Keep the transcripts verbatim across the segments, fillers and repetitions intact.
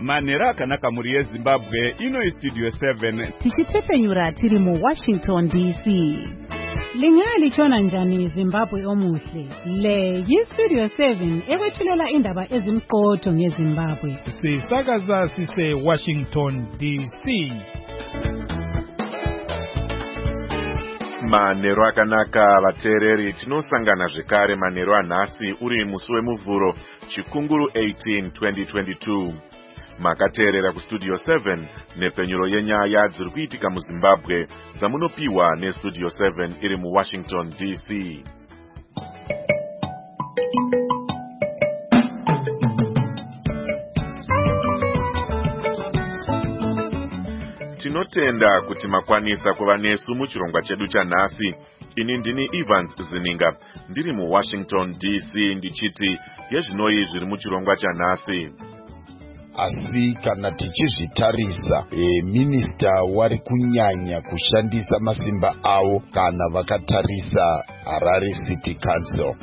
manhero akanaka muri yezimbabwe. Ino istudio seven tichitepfenyura tiri muWashington D C. Lingalichona njani Zimbabwe omuhle? Le yistudio seven ekwethulela indaba ezimqotho ngeZimbabwe. Sisakaza sise Washington D C. Manhero akanaka vateereri, tinosangana zvekare manhero anhasi uri musi wemuvhuro chikunguru eighteen twenty twenty-two. Makateerera kustudio seven nepfenyuro yenyaya dziri kuitika muZimbabwe dzamunopiwa nestudio seven iri muWashington D C. Tinotenda kuti makwanisa kuva nesu muchirongwa chedu chanhasi. Ini ndini Evans Zininga, ndiri muWashington D C ndichiti yezvinoi zviri muchirongwa chanhasi. Asi kana tichizvitarisa e, minista wari kunyanya kushandisa masimba avo kana vakatarisa Harare City Council.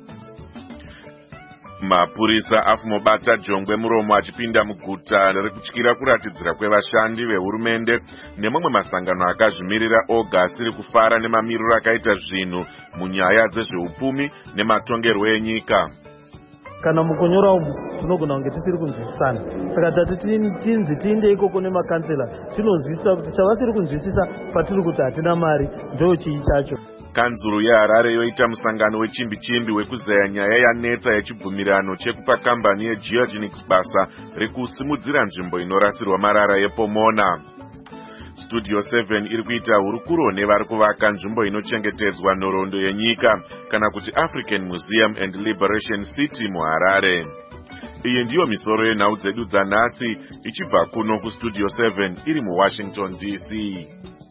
Mapurisa afumobata jongwe muromo achipinda muguta rekutyira kuratidzira kwevashandi vehurumende nemamwe masangano akazvimirira oga asiri kufara nemamiriro akaita zvinhu munyaya dzezveupfumi nematongerwo enyika. Kana mukunyora umu tinogona kunge tisiri kunzwisisana, saka tati tinzi tiinde ikoko nemakansela tinonzwisisa kuti chavasiri kunzwisisa patiri kuti hatina mari ndo chii chacho. Kanzuru yeHarare yoita musangano wechimbi-chimbi wekuzaya nyaya yanetsa yechibvumirano chekupa kambani yeGeogenics basa rekusimudzira nzvimbo inorasirwa marara yePomona. Studio seven iri kuita hurukuro nevari kuvaka nzvimbo inochengetedzwa nhoroondo yenyika kana kuti African Museum and Liberation City muHarare. Iyi ndiyo misoro yenhau dzedu dzanhasi ichibva kuno kustudio seven iri muWashington D C.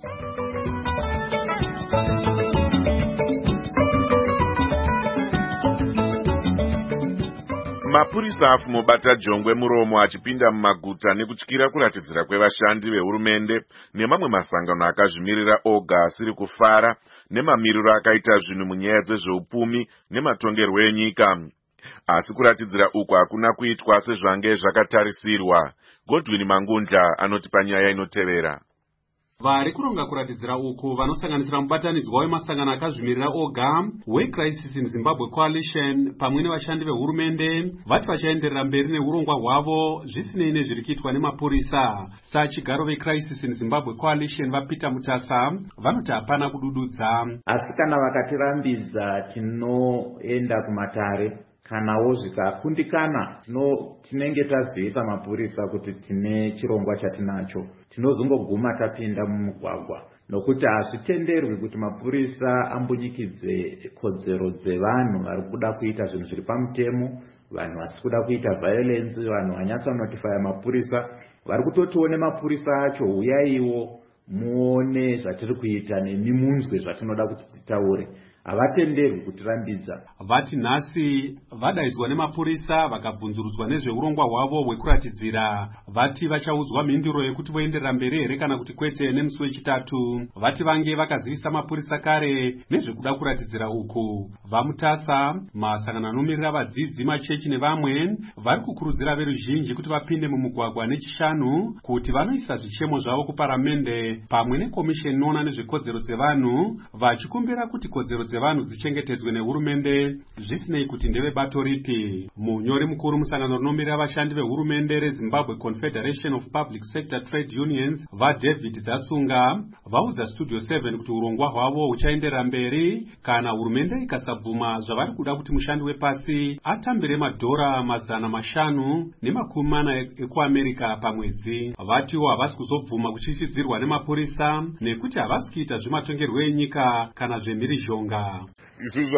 Mapurisa afumobata jongwe muromo achipinda mumaguta nekutyira kuratidzira kwevashandi vehurumende nemamwe masangano akazvimirira oga asiri kufara nemamiriro akaita zvinhu munyaya dzezveupfumi nematongerwo enyika. Asi kuratidzira uku hakuna kuitwa sezvange zvakatarisirwa. Godwin Mangundla anotipa nyaya inotevera. Vari kuronga kuratidzira uku vanosanganisira mubatanidzwa wemasangano akazvimirira oga weCrisis in Zimbabwe Coalition pamwe nevashandi vehurumende vati vachaenderera mberi neurongwa hwavo zvisinei nezviri kuitwa nemapurisa. Sachigaro veCrisis in Zimbabwe Coalition vaPeter Mutasa vanoti hapana kudududza. Asi kana vakatirambidza tinoenda kumatare. Kanawo zvikakundikana tinenge taziisa mapurisa kuti tine chirongwa chatinacho, tinozongoguma tapinda mumugwagwa nokuti hazvitenderwi kuti mapurisa ambunyikidze kodzero dzevanhu vari kuda kuita zvinhu zviri pamutemo, vanhu vasi kuda kuita violence, vanhu vanyatsa notifaya mapurisa vari kutotione mapurisa acho, uyaiwo muone zvatiri kuita nemi munzwe zvatinoda kuti titaure. Havatenderwi kutirambidza. Vati nhasi vadaidzwa nemapurisa vakabvunzurudzwa nezveurongwa hwavo hwekuratidzira. Vati vachaudzwa mhinduro yekuti voenderera mberi here kana kuti kwete nemusi wechitatu. Vati vange vakazivisa mapurisa kare nezvekuda kuratidzira uku. VaMutasa, masangano anomirira vadzidzi, machechi nevamwe vari kukurudzira veruzhinji kuti vapinde mumugwagwa nechishanu kuti vanoisa zvichemo zvavo kuparamende pamwe nekomisheni inoona nezvekodzero dzevanhu vachikumbira kuti kodzero dzevanhu dzichengetedzwe nehurumende zvisinei kuti ndeve bato ripi. Munyori mukuru musangano rinomirira vashandi vehurumende reZimbabwe Confederation of Public Sector Trade Unions vaDavid Dzatsunga vaudza Studio seven kuti urongwa hwavo huchaenderera mberi kana hurumende ikasabvuma zvavari kuda kuti mushandi wepasi atambire madhora mazana mashanu nemakumi mana ekuAmerika pamwedzi. Vatiwo havasi kuzobvuma kuchichidzirwa nemapurisa nekuti havasi kuita zvematongerwo enyika kana zvemhirizhonga. Isusu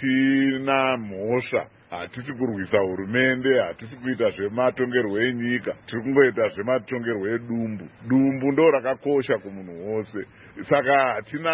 hatina mhosva, hatisi kurwisa hurumende, hatisi kuita zvematongerwo enyika, tiri kungoita zvematongerwo edumbu. Dumbu ndo rakakosha kumunhu wose, saka hatina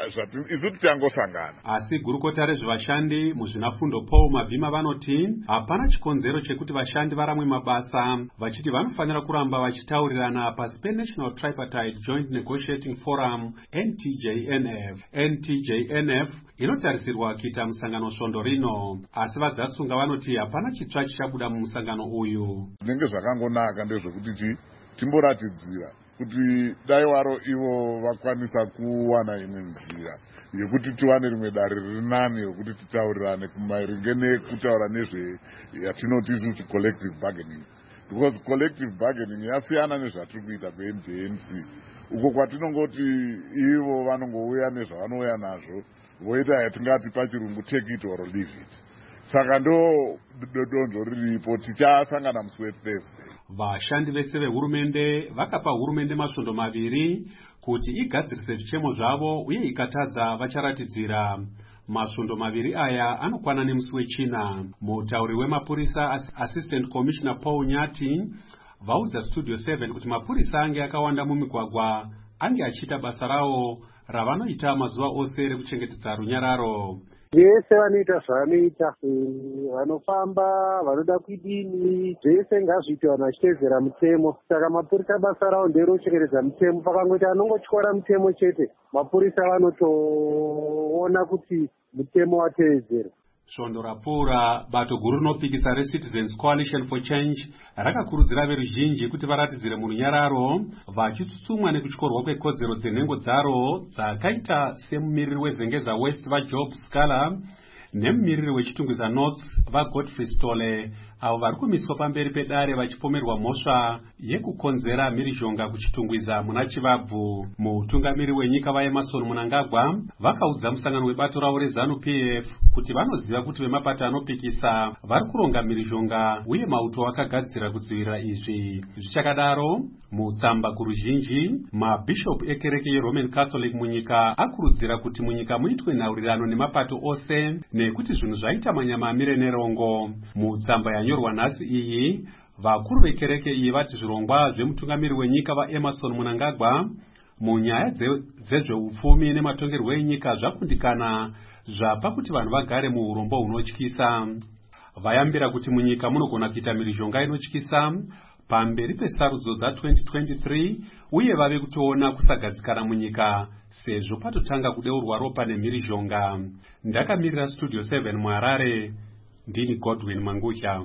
isu tichangosangana. Asi gurukota rezvevashandi muzvinafundo Paul Mavhima vanoti hapana chikonzero chekuti vashandi varamwe mabasa, vachiti vanofanira kuramba vachitaurirana pasi peNational Tripartite Joint Negotiating Forum N T J N F. N T J N F inotarisirwa kuita musangano svondo rino, asi vaDzatsunga mhirizhonga vanoti hapana chitsva chichabuda mumusangano uyu. Zvinenge zvakangonaka ndezvekuti timboratidzira kuti dai waro ivo vakwanisa kuwana imwe nzira yekuti tiwane rimwe dare riri nani rokuti titaurirane kumaringe nekutaura nezve yatinoti isuti collective bargaining, because collective bargaining yasiyana nezvatiri kuita ku-M J M C uko kwatinongoti ivo vanongouya nezvavanouya nazvo voita yatingati pachirungu take it or leave it. Saka ndo donzvo riripo, tichasangana musi weThursday. Vashandi vese vehurumende vakapa hurumende masvondo maviri kuti igadzirise zvichemo zvavo uye ikatadza vacharatidzira. Masvondo maviri aya anokwana nemusi wechina. Mutauri wemapurisa Assistant Commissioner Paul Nyati vaudza Studio seven kuti mapurisa ange akawanda mumigwagwa ange achiita basa rawo ravanoita mazuva ose rekuchengetedza runyararo. Vese vanoita zvavanoita, vanofamba, vanoda kudini, zvese ngazviite vanhu vachitevedzera mutemo. Saka mapurisa basa rawo nderokuchengetedza mutemo. Pakangoita anongotyora mutemo chete, mapurisa vanotoona kuti mutemo watevedzera. Svondo rapfuura, bato guru rinopikisa reCitizens Coalition for Change rakakurudzira veruzhinji kuti varatidzire murunyararo vachitsutsumwa nekutyorwa kwekodzero dzenhengo dzaro dzakaita semumiriri wezengeza West vaJob Scala nemumiriri wechitungwiza North vaGodfrey Stole, avo vari kumiswa pamberi pedare vachipomerwa mhosva yekukonzera mhirizhonga kuchitungwiza muna Chivabvu. Mutungamiri wenyika vaEmerson Mnangagwa vakaudza musangano webato ravo reZANU P F kuti vanoziva kuti vemapato anopikisa vari kuronga mhirizhonga uye mauto akagadzira kudzivirira izvi. Zvichakadaro, mutsamba kuruzhinji, mabhishop ekereke yeRoman Catholic munyika akurudzira kuti munyika muitwe nhaurirano nemapato ose nekuti zvinhu zvaita manyama amire nerongo. Mutsamba yanyorwa nhasi iyi, vakuru vekereke iyi vati zvirongwa zvemutungamiri wenyika vaEmerson Mnangagwa munyaya dzezveupfumi nematongerwo enyika zvakundikana zvapa kuti vanhu vagare muurombo hunotyisa. Vayambira kuti munyika munogona kuita mhirizhonga inotyisa pamberi pesarudzo dza twenty twenty-three uye vave kutoona kusagadzikana munyika sezvo patotanga kudeurwa ropa nemhirizhonga. Ndakamirira Studio seven muHarare, ndini Godwin Mangusha.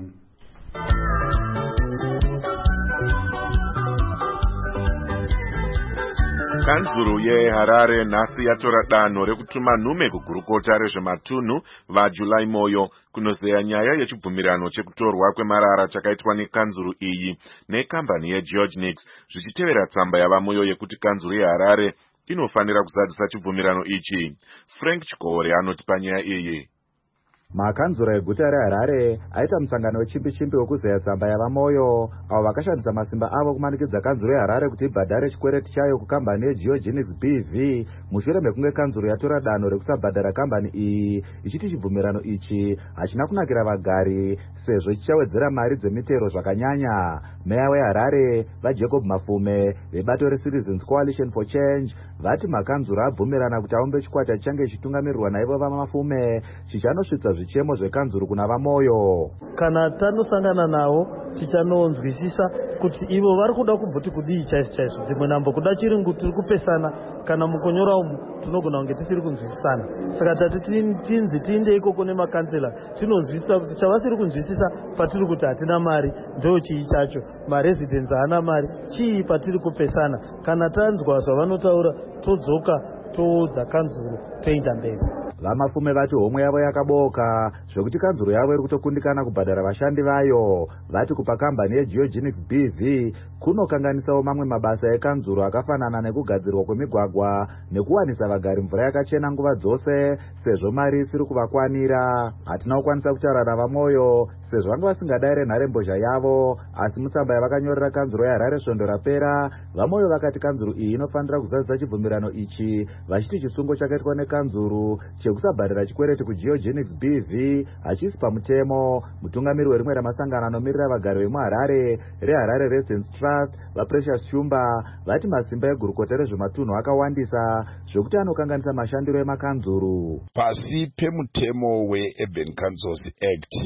Kanzuru yeHarare nhasi yatora danho rekutuma nhume kugurukota rezvematunhu vaJulai Moyo kunozeya nyaya yechibvumirano chekutorwa kwemarara chakaitwa nekanzuru iyi nekambani yeGeorgenix, zvichitevera tsamba yavaMoyo yekuti kanzuru yeHarare inofanira kuzadzisa chibvumirano ichi. Frank Chikore anoti panyaya iyi. Makanzura eguta reHarare aita musangano wechimbi-chimbi wekuzeya tsamba yavaMoyo, avo vakashandisa masimba avo kumanikidza kanzuru yeHarare kuti ibhadhare chikwereti chayo kukambani yeGeorgenix B V mushure mekunge kanzuru yatora danho rekusabhadhara kambani iyi, ichiti chibvumirano ichi hachina kunakira vagari sezvo chichawedzera mari dzemitero zvakanyanya. Meya weHarare vaJacob Mafume vebato reCitizens Coalition for Change vati makanzuru abvumirana kuti aumbe chikwata chichange chitungamirirwa naivo vaMafume chichanosvitsa zvichemo zvekanzuru kuna vaMoyo. Kana tanosangana navo tichanonzwisisa kuti ivo vari kuda kubvuti kudii chaizvo chaizvo. Dzimwe nambo kuda chirungu tiri kupesana, kana mukonyora umu tinogona kunge tisiri kunzwisisana. Saka tati tinzi tiinde ikoko nemakansela tinonzwisisa kuti chavasiri kunzwisisa patiri kuti hatina mari ndo chii chacho, maresidents haana mari chii patiri kupesana. Kana tanzwa zvavanotaura todzoka toudza kanzuru toenda mberi. VaMafume vati homwe yavo yakaboka zvekuti kanzuru yavo iri kutokundikana kubhadhara vashandi vayo. Vati kupa kambani yeGeorgenix B V kunokanganisawo mamwe mabasa ekanzuru akafanana nekugadzirwa kwemigwagwa nekuwanisa vagari mvura yakachena nguva dzose sezvo mari isiri kuvakwanira. Hatina kukwanisa kutaura navaMoyo sezvo vanga vasingadare nharembozha yavo, asi mutsamba yavakanyorera kanzuru yeHarare svondo rapera, vaMoyo vakati kanzuru iyi inofanira kuzadzisa chibvumirano ichi, vachiti chisungo chakaitwa nekanzuru chekusabhadhara chikwereti kuGeorgenix B V hachisi pamutemo. Mutungamiri werimwe ramasangano anomirira vagari vemuHarare reHarare Residents Trust vaPrecious Shumba vati masimba egurukota rezvematunhu akawandisa zvokuti anokanganisa mashandiro emakanzuru. Pasi pemutemo weUrban Councils Act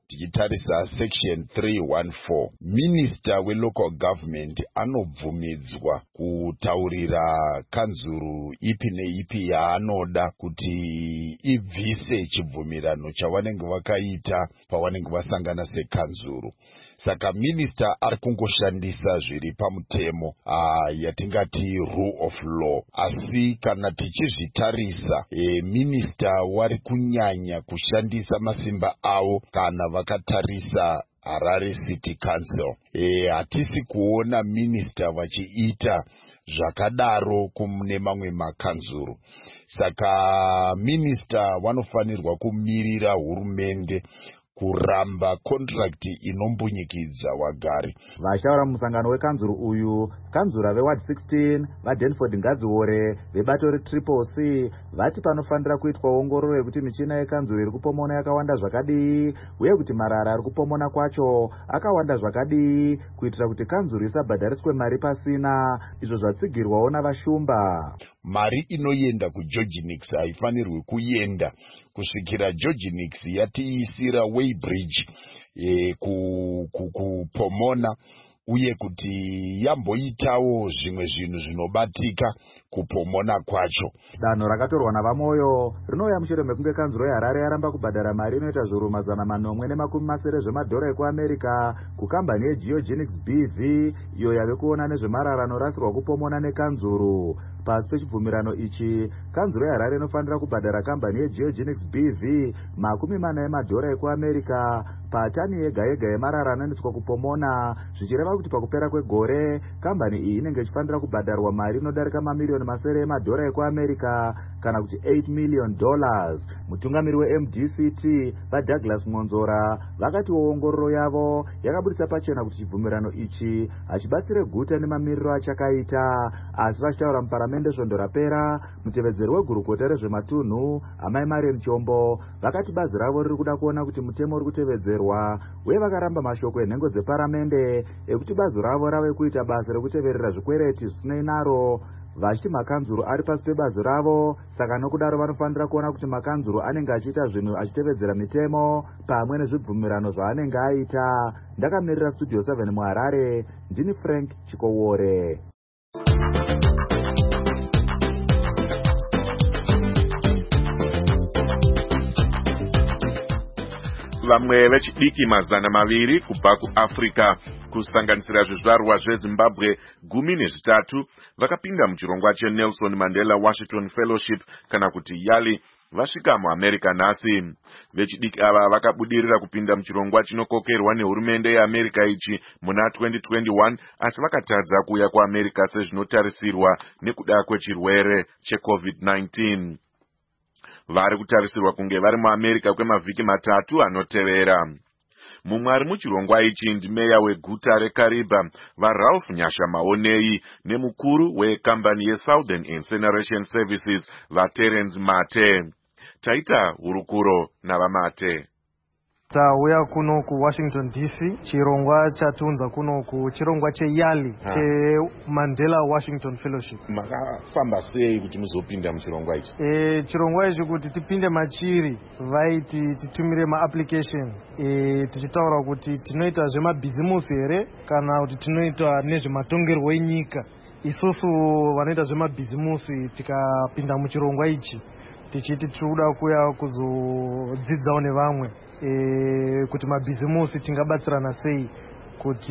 tichitarisa section three fourteen, minista welocal government anobvumidzwa kutaurira kanzuru ipi neipi yaanoda kuti ibvise chibvumirano chavanenge vakaita pavanenge vasangana sekanzuru. Saka minista ari kungoshandisa zviri pamutemo uh, yatingati rule of law. Asi kana tichizvitarisa e, minista wari kunyanya kushandisa masimba avo kana vakatarisa Harare City Council. E, hatisi kuona minista vachiita zvakadaro kune mamwe makanzuru. Saka minista vanofanirwa kumirira hurumende kuramba kontrakti inombunyikidzwa wagari. Vashaura musangano wekanzuru uyu, kanzura veward sixteen, vaDenford Ngadziore, vebato retriple C, vati panofanira kuitwa ongororo yekuti michina yekanzuru iri kupomona yakawanda zvakadii, uye kuti marara ari kupomona kwacho akawanda zvakadii, kuitira kuti kanzuru isabhadhariswe mari pasina, izvo zvatsigirwawo navashumba. Mari inoyenda kuGeorge Nix haifanirwi kuyenda kusvikira George Nix yatiisira Weybridge e, kupomona ku, ku uye kuti yamboitawo zvimwe zvinhu zvinobatika kupomona kwacho. Danho rakatorwa navamoyo rinouya mushure mekunge kanzuro yeHarare yaramba kubhadhara mari inoita zviuru mazana manomwe nemakumi masere zvemadhora ekuAmerica kukambani yeGeogenics B V iyo yave kuona nezvemarara anorasirwa kupomona nekanzuru. Pasi pechibvumirano ichi, kanzuro yeHarare inofanira kubhadhara kambani yeGeogenics B V makumi mana emadhora ekuAmerica patani yega yega yemarara anoendeswa kupomona, zvichireva kuti pakupera kwegore kambani iyi inenge ichifanira kubhadharwa mari inodarika mamiliyoni masere emadhora ekuAmerica kana kuti eight million dollars. Mutungamiri weM D C T vaDouglas Monzora vakati ongororo yavo yakabudisa pachena kuti chibvumirano ichi hachibatsire guta nemamiriro achakaita, asi vachitaura muparamende svondo rapera, mutevedzeri wegurukota rezvematunhu Amai Mariam Chombo vakati bazi ravo riri kuda kuona kuti mutemo uri kutevedzerwa, uye vakaramba mashoko enhengo dzeparamende ekuti bazi ravo rave kuita basa rekuteverera zvikwereti zvisinei naro, vachiti makanzuru ari pasi pebazi ravo. Saka nokudaro vanofanira kuona kuti makanzuru anenge achiita zvinhu achitevedzera mitemo pamwe nezvibvumirano zvaanenge aita. Ndakamirira Studio seven muHarare, ndini Frank Chikowore. Vamwe vechidiki mazana maviri kubva kuAfrica kusanganisira zvizvarwa zveZimbabwe gumi nezvitatu vakapinda muchirongwa cheNelson Mandela Washington Fellowship kana kuti YALI vasvika muAmerica nhasi. Vechidiki ava vakabudirira kupinda muchirongwa chinokokerwa nehurumende yeAmerica ichi muna twenty twenty-one, asi vakatadza kuuya kuAmerica sezvinotarisirwa nekuda kwechirwere cheCovid nineteen. Vari kutarisirwa kunge vari muAmerica kwemavhiki matatu anotevera. Mumwe ari muchirongwa ichi ndimeya weguta reKariba vaRalph Nyasha Maonei nemukuru wekambani yeSouthern Incineration Services vaTerence Mate. Taita hurukuro navamate. Tauya kuno ku Washington D C, chirongwa chatiunza kuno ku chirongwa cheYALI che Mandela Washington Fellowship. Makafamba sei kuti muzopinda muchirongwa ichi? Eh, chirongwa ichi kuti tipinde machiri vaiti titumire ma application eh tichitaura kuti tinoita zvemabhizimusi here kana kuti tinoita nezvematongerwo enyika. Isusu vanoita zvemabhizimusi tikapinda muchirongwa ichi tichiti tikuda kuya kuzodzidzawo nevamwe e, kuti mabhizimusi tingabatsirana sei kuti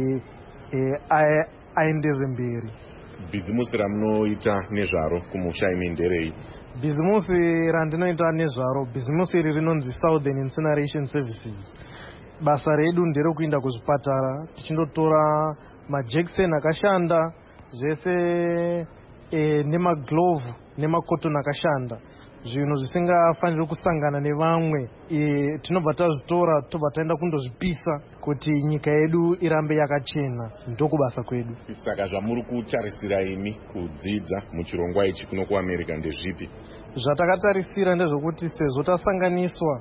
e, aendere mberi. Bhizimusi ramunoita nezvaro kumusha imi nderei? Bhizimusi randinoita nezvaro, bhizimusi iri rinonzi Southern Incineration Services. Basa redu nderekuinda kuzvipatara tichindotora majekiseni akashanda zvese e, nemaglove nemakotoni akashanda, zvinhu zvisingafaniri kusangana nevamwe e, tinobva tazvitora tobva taenda kundozvipisa kuti nyika yedu irambe yakachena. Ndokubasa kwedu. Saka zvamuri kutarisira imi kudzidza muchirongwa ichi kuno kuAmerica ndezvipi? Zvatakatarisira ndezvokuti sezvo tasanganiswa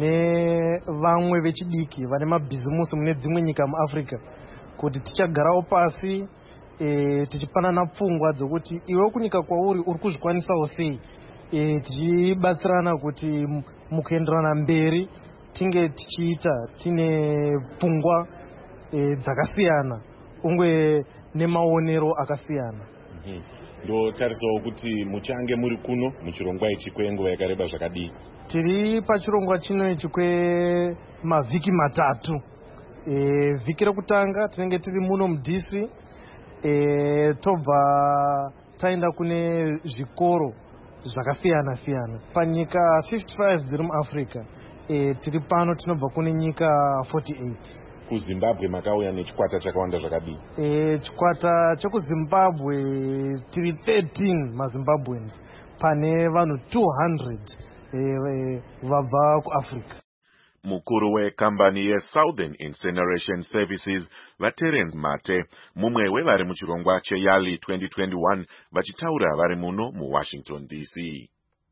nevamwe vechidiki vane mabhizimusi mune dzimwe nyika muAfrica, kuti tichagarawo pasi e, tichipanana pfungwa dzokuti iwe kunyika kwauri uri kuzvikwanisawo sei, e, tichibatsirana kuti mukuenderana mberi tinge tichiita tine pfungwa e, dzakasiyana ungwe nemaonero akasiyana. mm-hmm. Ndotarisawo kuti muchange muri kuno muchirongwa ichi kwenguva yakareba zvakadii? Tiri pachirongwa chino ichi kwemavhiki matatu. E, vhiki rekutanga tinenge tiri muno mudc e, tobva taenda kune zvikoro zvakasiyana siyana panyika fifty-five dziri muAfrica. E, tiri pano tinobva kune nyika forty-eight. KuZimbabwe makauya nechikwata chakawanda zvakadii? E, chikwata chekuZimbabwe tiri thirteen maZimbabweans pane vanhu two hundred e, e, vabva kuAfrica. Mukuru wekambani yeSouthern Incineration Services vaTerence Mate mumwe wevari muchirongwa cheYali twenty twenty-one vachitaura vari muno muWashington D C.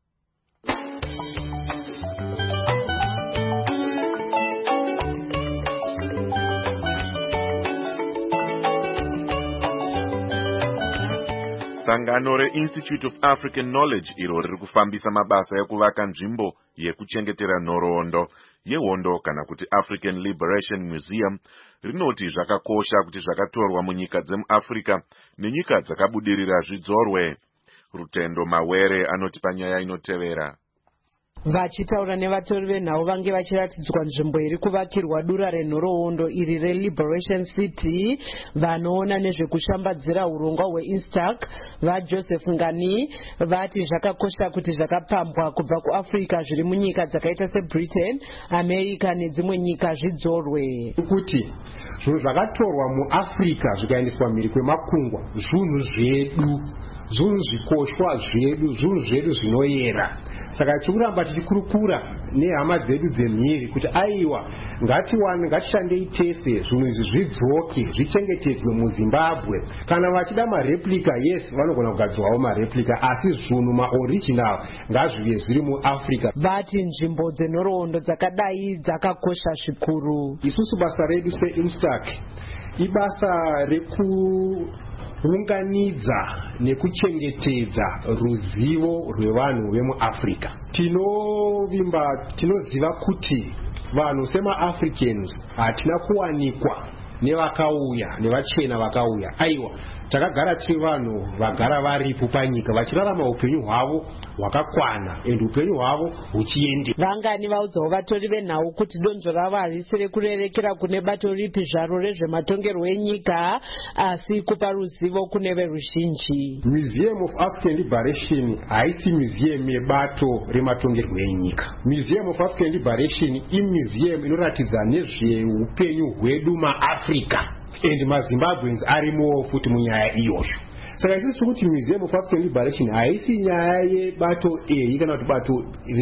Sangano reInstitute of African Knowledge iro riri kufambisa mabasa ekuvaka nzvimbo yekuchengetera nhoroondo yehondo kana kuti African Liberation Museum rinoti zvakakosha kuti zvakatorwa munyika dzemuAfrica nenyika dzakabudirira zvidzorwe. Rutendo Mawere anoti panyaya inotevera. Vachitaura nevatori venhau vange vachiratidzwa nzvimbo iri kuvakirwa dura renhoroondo iri reLiberation City, vanoona nezvekushambadzira urongwa hweInstac vaJoseph Ngani vati zvakakosha kuti zvakapambwa kubva kuAfrica zviri munyika dzakaita seBritain, America nedzimwe nyika zvidzorwe. Kuti zvinhu zvakatorwa muAfrica zvikaendeswa mhiri kwemakungwa zvinhu zvedu, zvinhu zvikoshwa zvedu, zvinhu zvedu zvinoyera. Saka tikuramba tichikurukura nehama dzedu dzemhiri kuti aiwa ngatiwane ngatishandei tese zvinhu izvi zvidzoke zvichengetedzwe muZimbabwe. Kana vachida mareplica, yes, vanogona kugadzirwawo mareplica, asi zvinhu maoriginal ngazvive zviri muAfrica. Vati nzvimbo dzenhoroondo dzakadai dzakakosha zvikuru. Isusu basa redu seInstac ibasa reku unganidza nekuchengetedza ruzivo rwevanhu vemuAfrica. Tinovimba tinoziva kuti vanhu semaAfricans hatina kuwanikwa nevakauya nevachena vakauya. Aiwa, takagara tiri vanhu vagara varipo panyika vachirarama upenyu hwavo hwakakwana ende upenyu hwavo huchiende. Vangani vaudzawo vatori venhau kuti donzvo ravo harisi rekurerekera kune bato ripi zvaro rezvematongerwo enyika asi kupa ruzivo kune veruzhinji. Museum of African Liberation haisi museum yebato rematongerwo enyika. Museum of African Liberation imuseum inoratidza nezveupenyu hwedu maAfrica and maZimbabweans arimo futi munyaya iyoyo. Saka isusu tiri kuti Museum of African Liberation haisi nyaya yebato eri kana kuti bato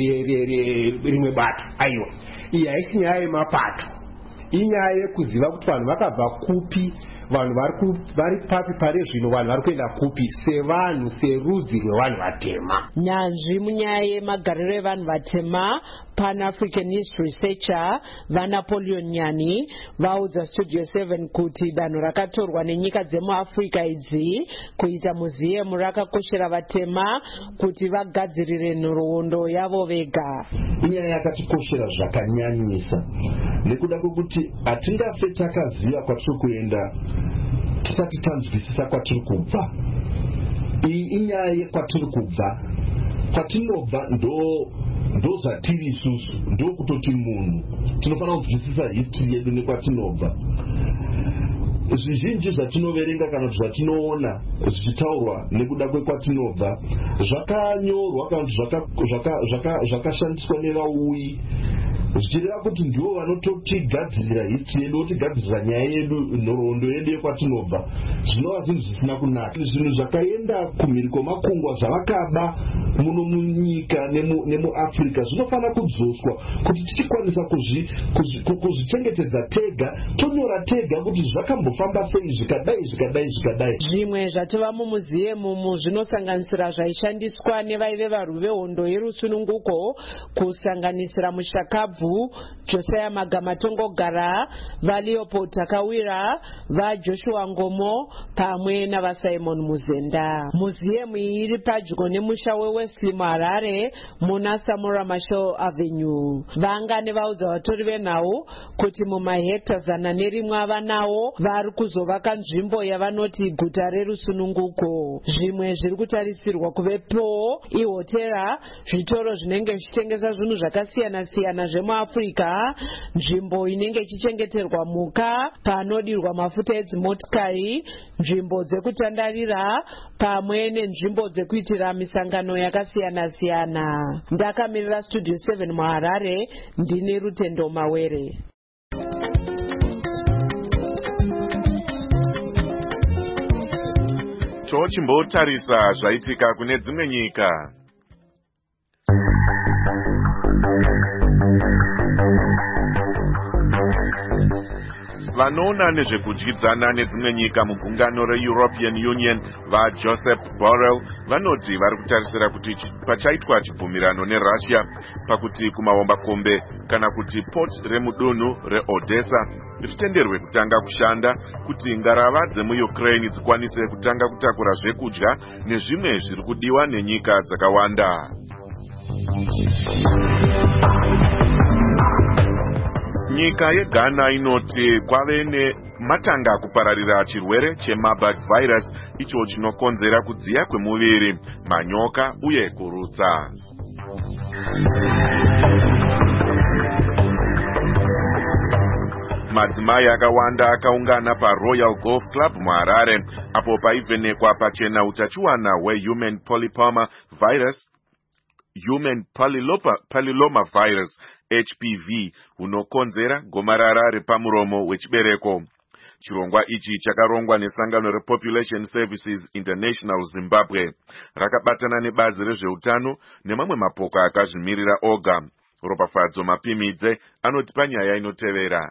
rimwe bato. Aiwa, iyi haisi nyaya yemapato, inyaya yekuziva kuti vanhu vakabva kupi, vanhu vari papi pare zvino, vanhu vari kuenda kupi sevanhu, serudzi rwevanhu vatema. Nyanzvi munyaya yemagariro evanhu vatema Pan-African History Researcher vaNapoleon Nyani vaudza Studio seven kuti danho rakatorwa nenyika dzemuAfrica idzi kuita museum rakakoshera vatema kuti vagadzirire nhoroondo yavo vega. Inyaya yakatikoshera zvakanyanyisa nekuda kwekuti hatingafe takaziva kwatiri kuenda tisati tanzwisisa kwatiri kubva. Iyi inyaya yekwatiri kubva, kwatinobva ndo ndo zvatiri isusu, ndo kutoti munhu tinofanira kunzwisisa history yedu nekwatinobva. Zvizhinji zvatinoverenga kana kuti zvatinoona zvichitaurwa nekuda kwekwatinobva zvakanyorwa kana kuti zvakashandiswa nevauyi zvichireva kuti ndivo vanototigadzirira history yedu, votigadzirira nyaya yedu, nhoroondo yedu yekwatinobva. Zvinova zvinhu zvisina kunaka. Zvinhu zvakaenda kumhiri kwemakungwa zvavakaba muno munyika nemuAfrica zvinofanira kudzoswa kuti tichikwanisa kuzvichengetedza tega, tonyora tega kuti zvakambofamba sei zvikadai zvikadai zvikadai. Zvimwe zvatova mumuziyemumu zvinosanganisira zvaishandiswa nevaive varwi vehondo yerusununguko kusanganisira mushakabvu Ndebvu, Josiah Magamatongogara, vaLeopold Takawira, vaJoshua Ngomo pamwe navaSimon Muzenda. Muziemu iri padyo nemusha weWesley muHarare muna Samora Machel Avenue. Vangane vaudza vatori venhau kuti mumahekta zana nerimwe avanawo vari kuzovaka nzvimbo yavanoti guta rerusununguko. Zvimwe zviri kutarisirwa kuvepo ihotera, zvitoro zvinenge zvichitengesa zvinhu zvakasiyana siyana zvemuAfrica, nzvimbo inenge ichichengeterwa mhuka, panodirwa mafuta edzimotikari, nzvimbo dzekutandarira pamwe nenzvimbo dzekuitira misangano yakasiyana siyana. Ndakamirira Studio seven muHarare, ndine Rutendo Mawere. Tochimbotarisa zvaitika kune dzimwe nyika. Vanoona nezvekudyidzana nedzimwe nyika mugungano reEuropean Union vaJoseph Borrell vanoti vari kutarisira kuti pachaitwa chibvumirano neRussia pakuti kumahombakombe kana kuti port remudunhu reOdessa ritenderwe kutanga kushanda kuti ngarava dzemuUkraine dzikwanise kutanga kutakura zvekudya nezvimwe zviri kudiwa nenyika dzakawanda. Nyika yeGhana inoti kwave nematanga kupararira chirwere cheMarburg virus icho chinokonzera kudziya kwemuviri, manyoka uye kurutsa. Madzimai akawanda akaungana paRoyal Golf Club muHarare apo paivhenekwa pachena utachiwana hwehuman polypoma virus human papilloma virus H P V hunokonzera gomarara repamuromo wechibereko. Chirongwa ichi chakarongwa nesangano rePopulation Services International Zimbabwe, rakabatana nebazi rezveutano nemamwe mapoka akazvimirira oga. Ropafadzo Mapimidze anoti panyaya inotevera.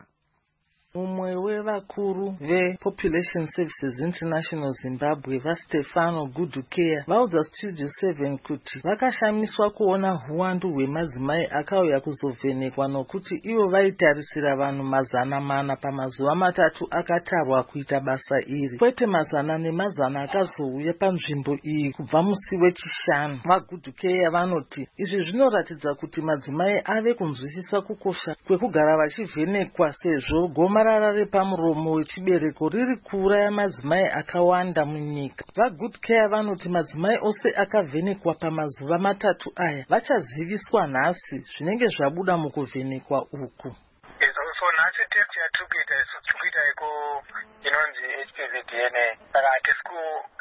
Umwe wevakuru vePopulation Services International Zimbabwe vaStefano Gudukea vaudza Studio seven kuti vakashamiswa kuona huwandu hwemadzimai akauya kuzovhenekwa nokuti ivo vaitarisira vanhu mazana mana pamazuva matatu akatarwa kuita basa iri, kwete mazana nemazana akazouya panzvimbo iyi kubva musi wechishanu. VaGudukea vanoti izvi zvinoratidza kuti madzimai ave kunzwisisa kukosha kwekugara vachivhenekwa sezvo goma gomarara repamuromo wechibereko riri kuuraya madzimai akawanda munyika. VaGoodcare vanoti madzimai ose akavhenekwa pamazuva matatu aya vachaziviswa nhasi zvinenge zvabuda mukuvhenekwa uku. So nhasi test yatikuita tikuita iko inonzi H P V D N A saka hatisku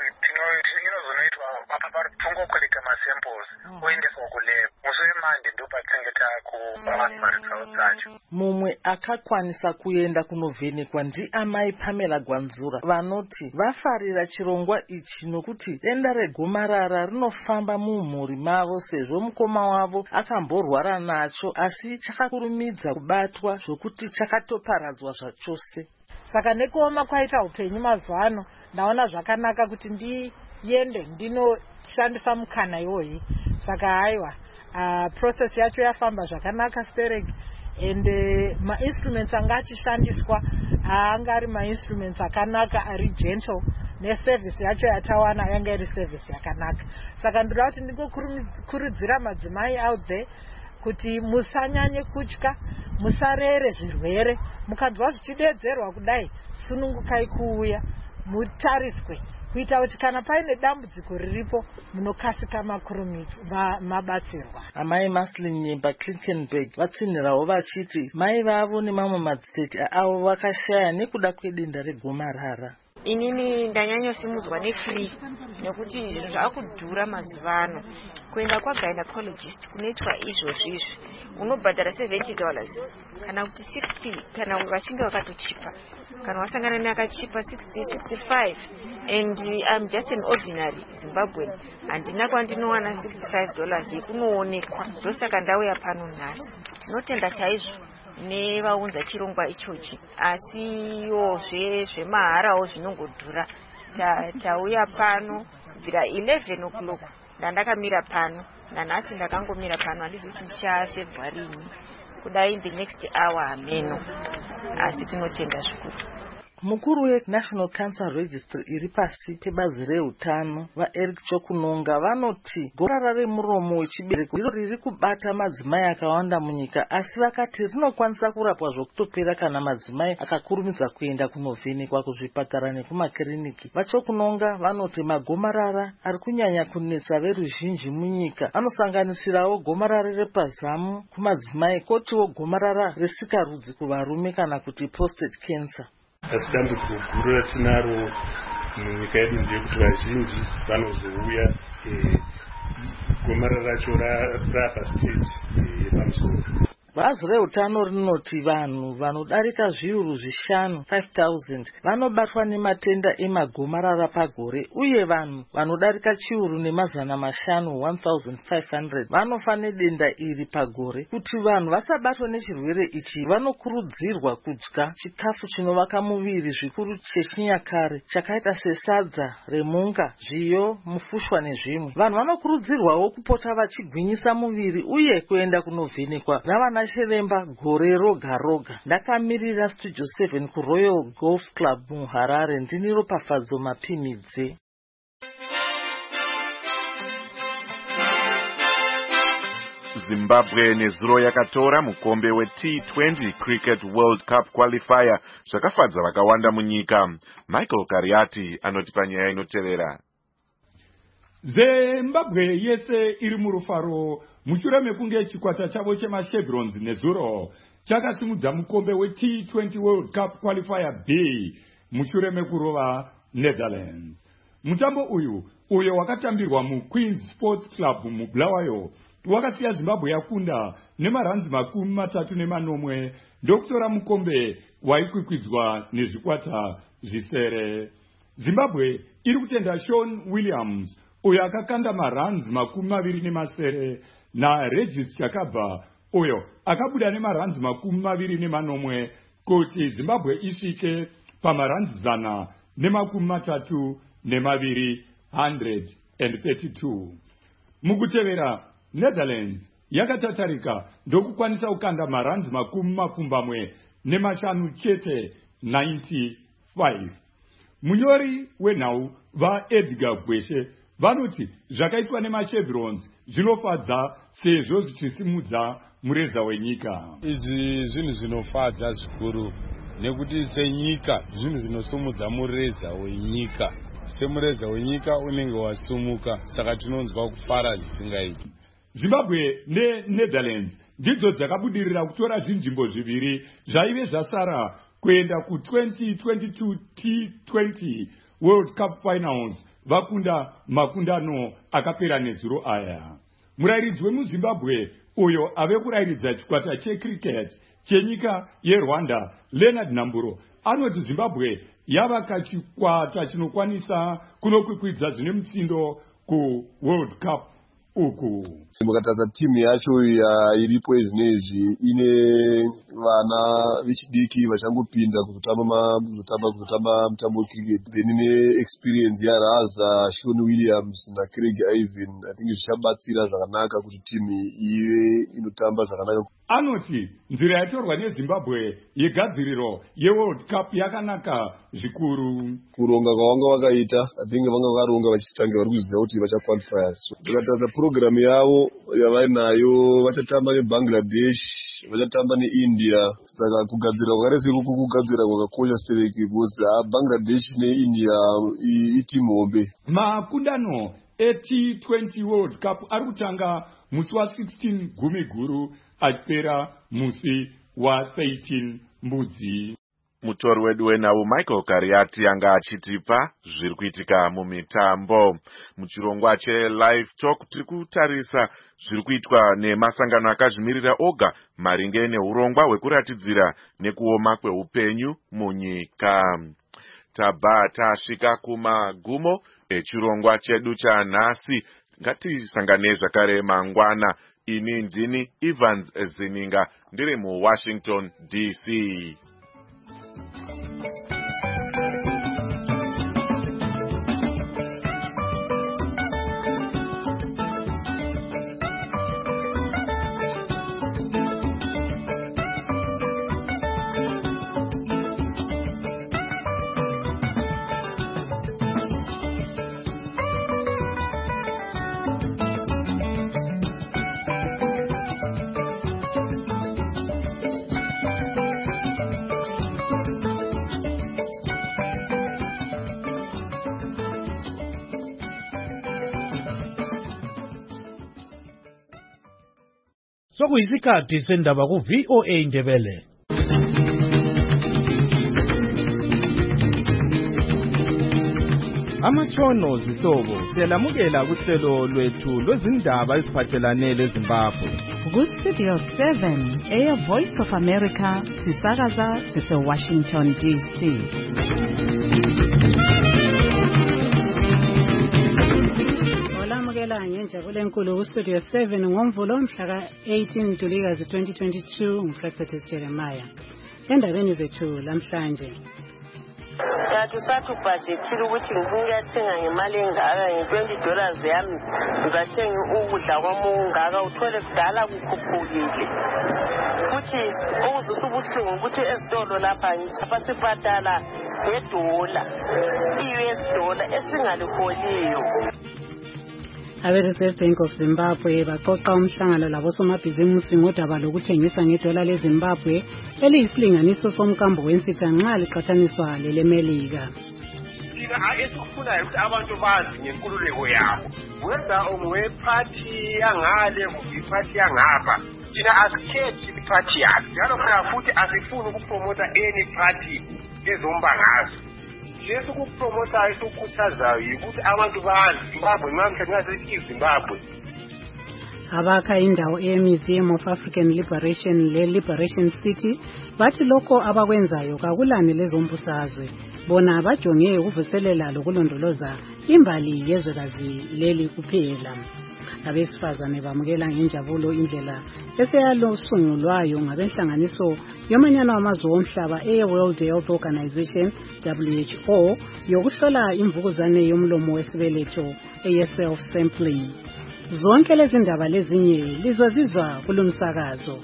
inozonoitwa apa paritongokoleka masamples oendeswa kulab musi wemande ndo patinenge takupa results dzacho. Mumwe akakwanisa kuenda kunovhenekwa ndiamai Pamela Gwanzura vanoti vafarira chirongwa ichi nokuti denda regomarara rinofamba mumhuri mavo sezvo mukoma wavo akamborwara nacho asi chakakurumidza kubatwa zvokuti chakatoparadzwa zvachose. Saka nekuoma kwaita upenyu mazuva ano ndaona zvakanaka kuti ndiende ndinoshandisa mukana iwoyi. Saka haiwa uh, process yacho yafamba zvakanaka stereki and uh, ma-instruments anga achishandiswa anga ari ma-instruments akanaka ari gentle neservice yacho yatawana yanga iri service yakanaka. Saka ndoda kuti ndingokurudzira madzimai out there kuti musanyanye kutya, musarere zvirwere, mukadzwa zvichidedzerwa kudai sunungukai kuuya mutariswe kuita kuti kana paine dambudziko riripo munokasika makurumidza mabatsirwa. Amai Maslin Nyemba Klinkenberg vatsinhirawo vachiti mai vavo nemamwe madzitete avo vakashaya nekuda kwedenda regomarara. Inini ndanyanyosimudzwa nefree nekuti zvinhu zvakudhura mazuva ano. Kuenda kwagynecologist kunoitwa izvozvizvi unobhadhara seventy dollars kana kuti sixty kana vachinge vakatochipa, kana wasangana neakachipa sixty, sixty-five, and I'm just an ordinary Zimbabwean handina kwandinowana sixty-five dollars yekunoonekwa. Ndosaka ndauya pano nhasi. Tinotenda chaizvo nevaunza chirongwa ichochi, asiwo zvemaharawo zvinongodhura. Tauya pano kubvira eleven o'clock ndandakamira pano, nanhasi ndakangomira pano, handizi kuti ndichasevhwarini. kudai in the next hour hameno, asi tinotenda zvikuru. Mukuru weNational Cancer Registry iri pasi pebazi reutano vaEric Chokunonga vanoti gomarara remuromo wechibereko ndiro riri kubata madzimai akawanda munyika, asi vakati rinokwanisa kurapwa zvokutopera kana madzimai akakurumidza kuenda kunovhenekwa kuzvipatara nekumakiriniki. VaChokunonga vanoti magomarara ari kunyanya kunetsa veruzhinji munyika anosanganisirawo gomarara repazamu kumadzimai, kotiwo gomarara resikarudzi kuvarume kana kuti prostate cancer. Asi dambudziko guru ratinaro munyika yedu ndeyekuti vazhinji vanozouya gomarara racho rapastage yepamusoro. Bazi reutano rinoti vanhu vanodarika zviuru zvishanu five thousand vanobatwa nematenda emagomarara pagore, uye vanhu vanodarika chiuru nemazana mashanu one thousand five hundred vanofa nedenda iri pagore. Kuti vanhu vasabatwe nechirwere ichi vanokurudzirwa kudya chikafu chinovaka muviri, zvikuru chechinyakare chakaita sesadza remunga, zviyo, mufushwa nezvimwe. Vanhu vanokurudzirwawo kupota vachigwinyisa muviri uye kuenda kunovhenekwa navana chiremba gore roga roga. Ndakamirira Studio seven kuRoyal Golf Club muHarare, ndini Ropafadzo Mapimidze. Zimbabwe nezuro yakatora mukombe we T twenty Cricket World Cup qualifier zvakafadza vakawanda munyika. Michael Kariati anoti panyaya inotevera. Zimbabwe yese iri murufaro mushure mekunge chikwata chavo chemashebrons nezuro chakasimudza mukombe we T twenty World Cup qualifier B mushure mekurova Netherlands. Mutambo uyu uyo wakatambirwa muQueen's Sports Club muBulawayo wakasiya Zimbabwe yakunda nemaranzi makumi matatu nemanomwe ndokutora mukombe waikwikwidzwa nezvikwata zvisere. Zimbabwe iri kutenda Sean Williams uyo akakanda maranzi makumi maviri nemasere naRegis Chakabva uyo akabuda nemaranzi makumi maviri nemanomwe kuti Zimbabwe isvike pamaranzi zana nemakumi matatu nemaviri one hundred thirty-two. Mukutevera Netherlands yakatatarika ndokukwanisa kukanda maranzi makumi mapfumbamwe nemashanu chete ninety-five. Munyori wenhau vaEdgar Gweshe vanoti zvakaitwa nemachevrons zvinofadza sezvo zvichisimudza mureza wenyika. Izvi zvinhu zvinofadza zvikuru nekuti senyika zvinhu zvinosumudza mureza wenyika. Semureza wenyika unenge wasumuka, saka tinonzwa kufara zvisingaiti. Zimbabwe neNetherlands ndidzo dzakabudirira kutora zvinzvimbo zviviri zvaive zvasara kuenda ku twenty twenty-two T twenty World Cup Finals vakunda makundano akapera nezuro aya. Murairidzi wemuZimbabwe uyo ave kurairidza chikwata checricket chenyika yeRwanda Leonard Namburo anoti Zimbabwe yavaka chikwata chinokwanisa kunokwikwidza zvine mutsindo ku World Cup uku. Mukataza timu yacho iripo izvinezvi ine vana vechidiki vachangopinda kutamba kutamba kutamba mutambo wecricket, then ine experience yaRaza, Sean Williams na Craig Ivan. I think zvichabatsira zvakanaka kuti timu ive inotamba zvakanaka. Anoti nzira yatorwa neZimbabwe yegadziriro yeWorld Cup yakanaka zvikuru. Kuronga kwavanga vakaita, I think vanga vakaronga vachitangira vari kuziva kuti vachaqualifiers. Mukataza program yavo yavainayo vachatamba neBangladesh, vachatamba neIndia. Saka kugadzira kwakarese kuku kugadzira kwakakosha sereki because Bangladesh neIndia itimu hombe. Makundano e-T twenty World Cup ari kutanga musi wa sixteen gumi guru achipera musi wa thirteen mbudzi. Mutori wedu wenhau Michael Kariati anga achitipa zviri kuitika mumitambo. Muchirongwa cheLive Talk tiri kutarisa zviri kuitwa nemasangano akazvimirira oga maringe neurongwa hwekuratidzira nekuoma kweupenyu munyika. Tabva tasvika kumagumo echirongwa chedu chanhasi. Ngatisangane zvakare mangwana. Ini ndini Evans Zininga ndiri muWashington D C. sokuyisikhathi sendaba ku-V O A Ndebele. Amatshono zihlobo siyalamukela kuhlelo lwethu lwezindaba eziphathelane leZimbabwe. Ku-Studio seven, Air Voice of America, sisakaza sise-Washington D C. Olamukela ngenjabulo enkulu ku-Studio seven ngomvulo mhla ka-eighteen Ntulikazi twenty twenty-two nguFlexetis Jeremiah. Endabeni zethu lamhlanje. Kanti usatubhajethile ukuthi ngiyathenga ngemali engaka nge-twenty dollars yami ngizathenga ukudla kwami ungaka uthole kudala kukhuphukile. Futhi okuzisa ubuhlungu ukuthi ezitolo lapha ngipha sibhadala ngedola, i-U S dollar esingaliholiyo. Abe-Reserve Bank of Zimbabwe baqoqa umhlangano labosomabhizimusi ngodaba lokuthengisa ngedola leZimbabwe eliyisilinganiso somkambo wensitha nxa liqhathaniswa lelemelika. Thina esikufunayo ukuthi abantu bazi ngenkululeko yabo. Whether ungowephathi yangale kumbe iphathi yangapha, thina asikhethi iphathi yakho. Njalo futhi asifuni ukupromota any party ezombangazo. Leso kupromotayo sokukhuthazayo ukuthi abantu bazi Zimbabwe namhla ngasethi Zimbabwe. Abakha indawo e-Museum of African Liberation le-Liberation City bathi lokho abakwenzayo kakulane lezombusazwe. Bona bajonge ukuvuselela lokulondoloza imbali yezwekazi leli kuphela. Abesifazane bamukela ngenjabulo indlela eseyalosungulwayo ngabenhlanganiso yomanyano wamazwe omhlaba e-World Health Organization W H O yokuhlola imvukuzane yomlomo wesibeletho eye-self sampling. Zonke lezi ndaba lezinye lizozizwa kulomsakazo.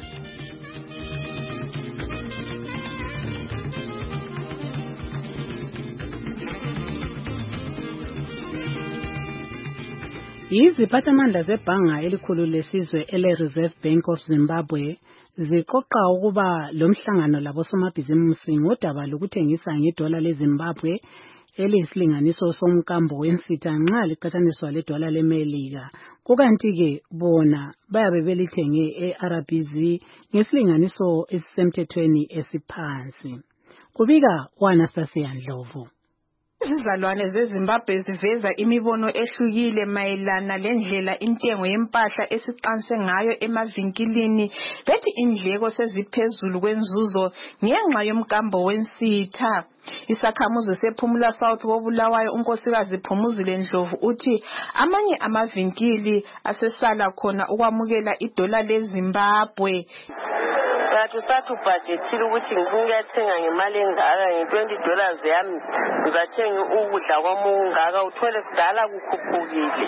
Iziphathamandla zebhanga elikhulu lesizwe ele-Reserve Bank of Zimbabwe ziqoqa ukuba lomhlangano labosomabhizimusi ngodaba lokuthengisa ngedola leZimbabwe eliyisilinganiso somkambo wensitha nxa liqhathaniswa ledola lemelika. Kukanti-ke bona bayabe belithenge e-R B Z ngesilinganiso esisemthethweni esiphansi. Kubika u-Anastasia Ndlovu. Izizalwane zeZimbabwe ziveza imibono ehlukile mayelana lendlela intengo yempahla esiqanse ngayo emavinkilini. Bethi indleko seziphezulu kwenzuzo ngenxa yomkambo wensitha. Isakhamuzi sePhumula South koBulawayo unkosikazi Phumuzile Ndlovu uthi amanye amavinkili asesala khona ukwamukela idola leZimbabwe. Kanti usatubhajethile ukuthi ngiyathenga ngemali engaka nge-twenty dollars yami ngizathenga ukudla kwami ungaka uthole kudala kukhuphukile.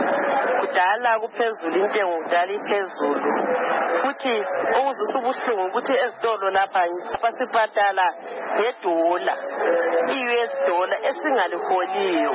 Kudala kuphezulu intengo kudala iphezulu. Futhi okuzisa ubuhlungu ukuthi ezitolo lapha sibhadala ngedola, i-U S dollar esingaliholiyo.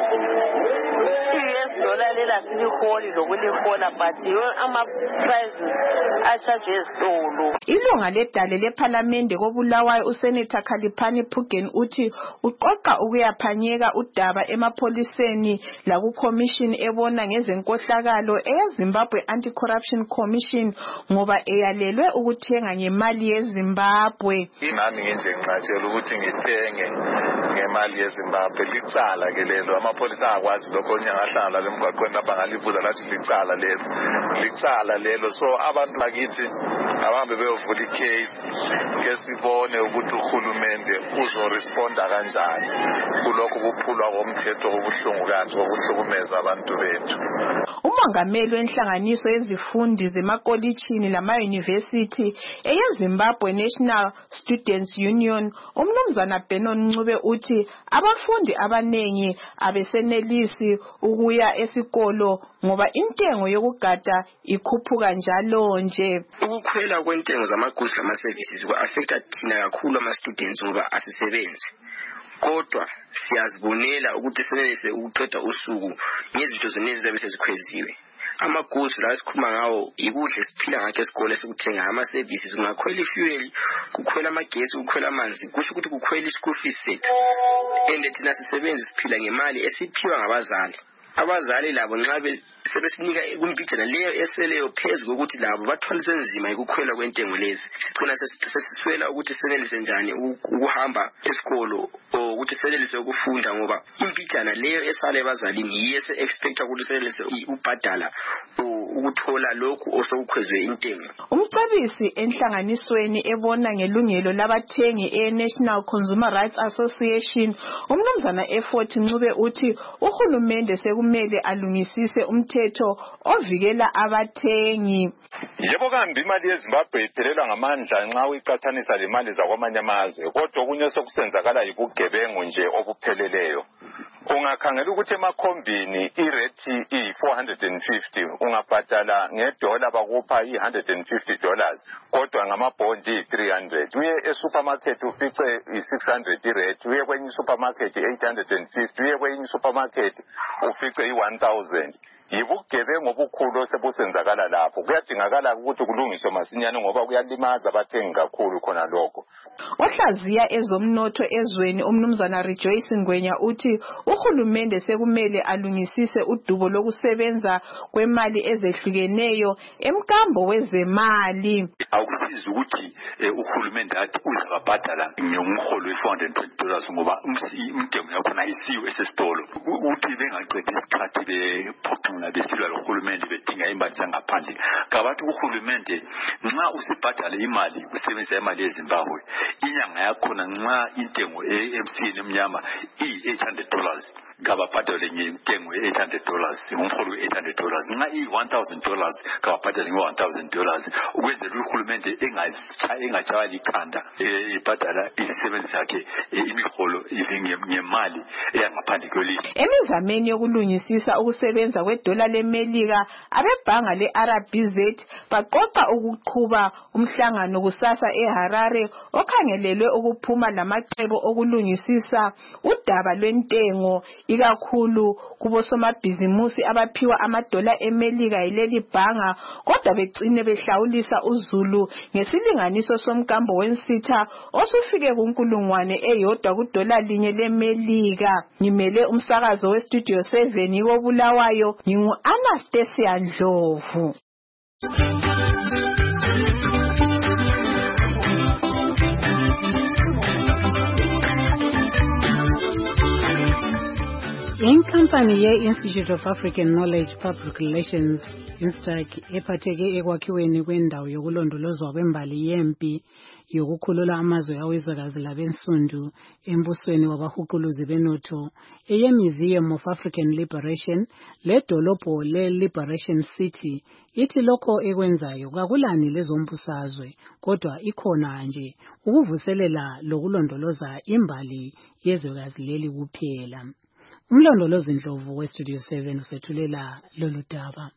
I-U S dollar lela siliholi lokulihola but ama-prices a-charge ezitolo. Ilunga ledale lePhalamende koBulawayo uSenator Khaliphani Phugeni uthi uqoqa ukuyaphanyeka udaba emapholiseni lakuCommission ebona ngezenkohlakalo eyeZimbabwe Anti-Corruption Commission ngoba eyalelwe ukuthenga ngemali yeZimbabwe. Inami ngenje ngiqatshelwe ukuthi ngithenge ngemali yeZimbabwe licala ke lelo amapholisa akwazi lokho nyangahlala lemgwaqweni lapha ngalibuza lathi licala lelo licala lelo so abantu bakithi abahambe beyovula icase ke sibone ukuthi uhulumende uzoresponda kanjani kulokho kuphulwa komthetho obuhlungu kanje okuhlukumeza abantu bethu. Umongameli wenhlanganiso yezifundi zemakolitshini lama-university eyeZimbabwe National Students Union umnumzana Benon Ncube uthi abafundi abanengi abesenelisi ukuya esikolo ngoba intengo yokugada ikhuphuka njalo nje. Ukukhwela kwentengo zamagoods lama-services ku-affecta thina kakhulu ama-students ngoba asisebenzi. Kodwa siyazibonela ukuthi senelise ukuqeda usuku ngezinto zonezi zabe sezikhweziwe. Ama-goods la esikhuluma ngawo ikudla esiphila ngakho esikole esikuthenga ama-services kungakhwela ifuel, kukhwela amagesi, kukhwela amanzi, kusho ukuthi kukhwela i-school fees sethu. And thina sisebenzi siphila ngemali esiphiwa ngabazali. abazali labo nxa sebesinika kumpitshana leyo eseleyo phezu kokuthi labo bathwalise nzima ukukhwela kwentengo lezi sicina sesiswela ukuthi senelise njani ukuhamba esikolo ukuthi senelise ukufunda ngoba impitshana leyo esale bazalini yiyo se expecta ukuthi senelise ubhadala ukuthola lokhu osokukhwezwe intengo. Umcebisi enhlanganisweni ebona ngelungelo labathengi e-National Consumer Rights Association umnumzana Effort Ncube uthi uhulumende sekumele alungisise umthetho ovikela abathengi. Yebo kambi imali yeZimbabwe iphelelwa ngamandla nxa uyiqathanisa lemali zakwamanye amazwe kodwa okunye sokusenzakala yibugebengu nje obupheleleyo. Ungakhangela ukuthi emakhombini irate i four hundred fifty ungabhadala ngedola bakupha i one hundred fifty dollars kodwa ngamabhondi three hundred uye esupermarket ufice i six hundred irate uye kwenye supermarket eight hundred fifty uye kwenye supermarket ufice i one thousand. Yibugebengu obukhulu osebusenzakala lapho kuyadingakala ukuthi kulungiswe masinyane ngoba kuyalimaza abathengi kakhulu khona lokho. Ohlaziya ezomnotho ezweni umnumzana Rejoice Ngwenya uthi uhulumende sekumele alungisise udubo lokusebenza kwemali ezehlukeneyo emkambo wezemali. Akusizi ukuthi uhulumende athi uzababhadala ngomholo we four hundred twenty dollars ngoba umdengo yakhona ayisiwe esesitolo uthi bengaqedi isikhathi bephoqa besilwa lohulumende bedinga imali zangaphandle kabathi uhulumende nxa usibhadala imali usebenzisa imali yeZimbabwe inyanga yakhona nxa intengo e-M C emnyama i eight hundred dollars kababhadale ngentengo e eight hundred dollars ngomholo we eight hundred dollars nxa i one thousand dollars kababhadale nge one thousand dollars ukwenzela uhulumende engachaya likhanda ibhadala izisebenzi zakhe imiholo ngemali eyangaphandle kwelizwe. Emizameni yokulungisisa ukusebenza kwedola leMelika abebhanga le-R B Z baqoqa ukuqhuba umhlangano kusasa eHarare okhangelelwe ukuphuma lamacebo okulungisisa udaba lwentengo ikakhulu kubosomabhizimusi abaphiwa amadola eMelika yileli bhanga kodwa begcine behlawulisa uzulu ngesilinganiso somkambo wensitha osufike kunkulungwane eyodwa kudola linye leMelika. Ngimele umsakazo westudio seven yobulawayo ngingu-Anastasia Ndlovu. Inkampani ye-Institute of African Knowledge Public Relations Instac ephatheke ekwakhiweni kwendawo yokulondolozwa kwembali yempi yokukhulula amazwe awezwekazi labensundu embusweni wabahuquluzi benotho eye-Museum of African Liberation ledolobho le-Liberation City ithi lokho ekwenzayo kakulani lezombusazwe kodwa ikhona nje ukuvuselela lokulondoloza imbali yezwekazi leli kuphela. Umlondolozi Ndlovu westudio seven usethulela lolu daba.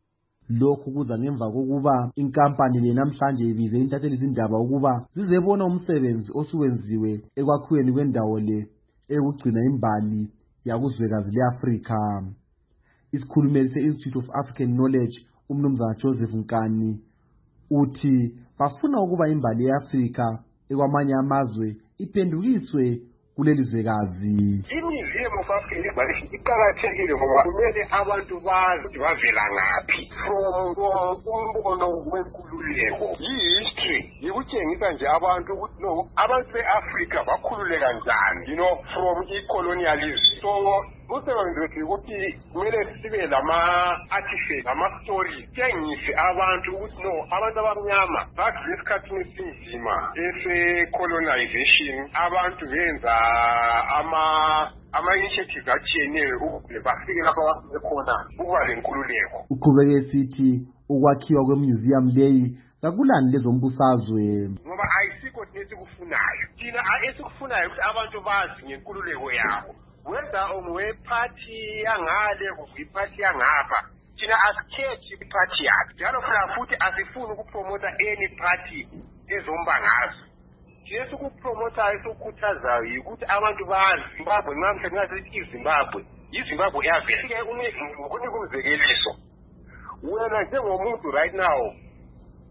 Lokhu kuza ngemva kokuba inkampani le namhlanje ibize intatheli izindaba ukuba zizebona umsebenzi osuwenziwe ekwakhiweni kwendawo le ekugcina imbali yakuzwekazi leAfrika. Isikhulumeli se-Institute of African Knowledge umnumzana Joseph Nkani uthi bafuna ukuba imbali yeAfrika ekwamanye amazwe iphendukiswe kuleli zwekazi. I-Museum of African Liberation iqakathekile ngoba kumele abantu bazi ukuthi bavela ngaphi from umbono wenkululeko. I-history ikutshengisa nje abantu ukuthi no abantu be-Afrika bakhululeka njani, you know, from i-colonialism. So umsebenzi wethu ukuthi kumele sibe lama-artifacts lama-stories tshengise abantu ukuthi no abantu abamnyama badlule esikhathini esinzima ese-colonization abantu benza ama ama-initiatives atshiyeneyo ukuze bafike lapho abafike khona ukuba lenkululeko. Uqhubeke esithi ukwakhiwa kwemuseum leyi kakulani lezombusazwe ngoba ayisikho thina esikufunayo thina esikufunayo ukuthi abantu bazi ngenkululeko yabo whether ungwe-party yangale kumbe-party yangapha thina asikhethi i-party yakhe njalo phela futhi asifuni ukupromota any party ezomba ngazo. Thina sikupromotayo esikukhuthazayo yikuthi abantu bazi Zimbabwe ngamhla ngasithi iZimbabwe iZimbabwe yavela ngokunika umzekeliso wena njengomuntu right now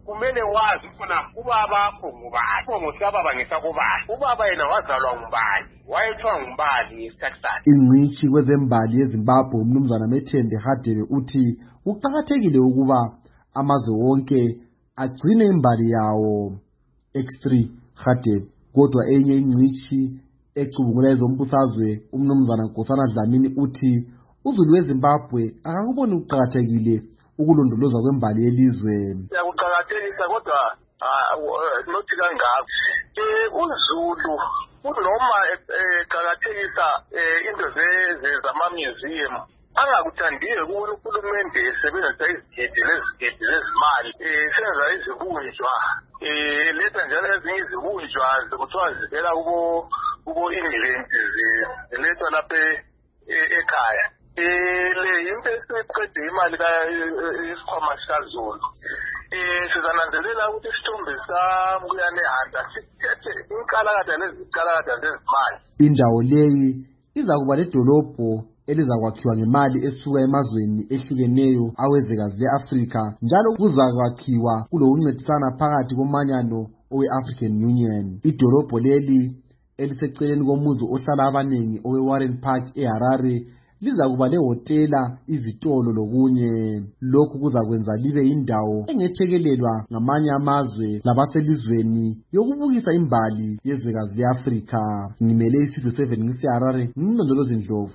kumele wazi khona ubaba akho ngubani ngosababa ngesakubani ubaba yena wazalwa ngubani wayethwa ngubani isikhathi sakhe. Ingcitshi kwezembali eZimbabwe umnumzana Methembe Hadebe uthi kuqakathekile ukuba amazwe wonke agcine imbali yawo. X three Hadebe kodwa enye ingcitshi ecubungula ezombusazwe umnumzana Nkosana Dlamini uthi uzulu weZimbabwe akakuboni kuqakathekile ukulondolozwa kwembali yelizwe. Siyakuqakathekisa kodwa not kangako. Uzulu noma eqakathekisa into zama-museum angakuthandiyo ukuthi uhulumende esebenzisa izigidi lezigidi lezimali senza izibunjwa letha njalo ezinye izibunjwa kuthiwa zivela kubo England zilethwa lapha ekhaya. Le yinto esiqede imali isikhwama sikaZulu. Sizananzelela ukuthi isithombe sami kuyanehanda sithethe inkalakada lezikalakada zezimali. Indawo leyi iza kuba ledolobho elizakwakhiwa ngemali esuka emazweni ehlukeneyo awezwekazi le-Afrika njalo kuzakwakhiwa kulo uncedisana phakathi komanyano owe-African Union. Idolobho leli eliseceleni komuzi ohlala abaningi owe-Warren Park eHarare liza kuba lehotela, izitolo lokunye. Lokhu kuzakwenza libe indawo engethekelelwa ngamanye amazwe labaselizweni yokubukisa imbali yezwekazi le-Afrika. Ngimele isizwe seven ngiseHarare, ngimlondolozi Ndlovu.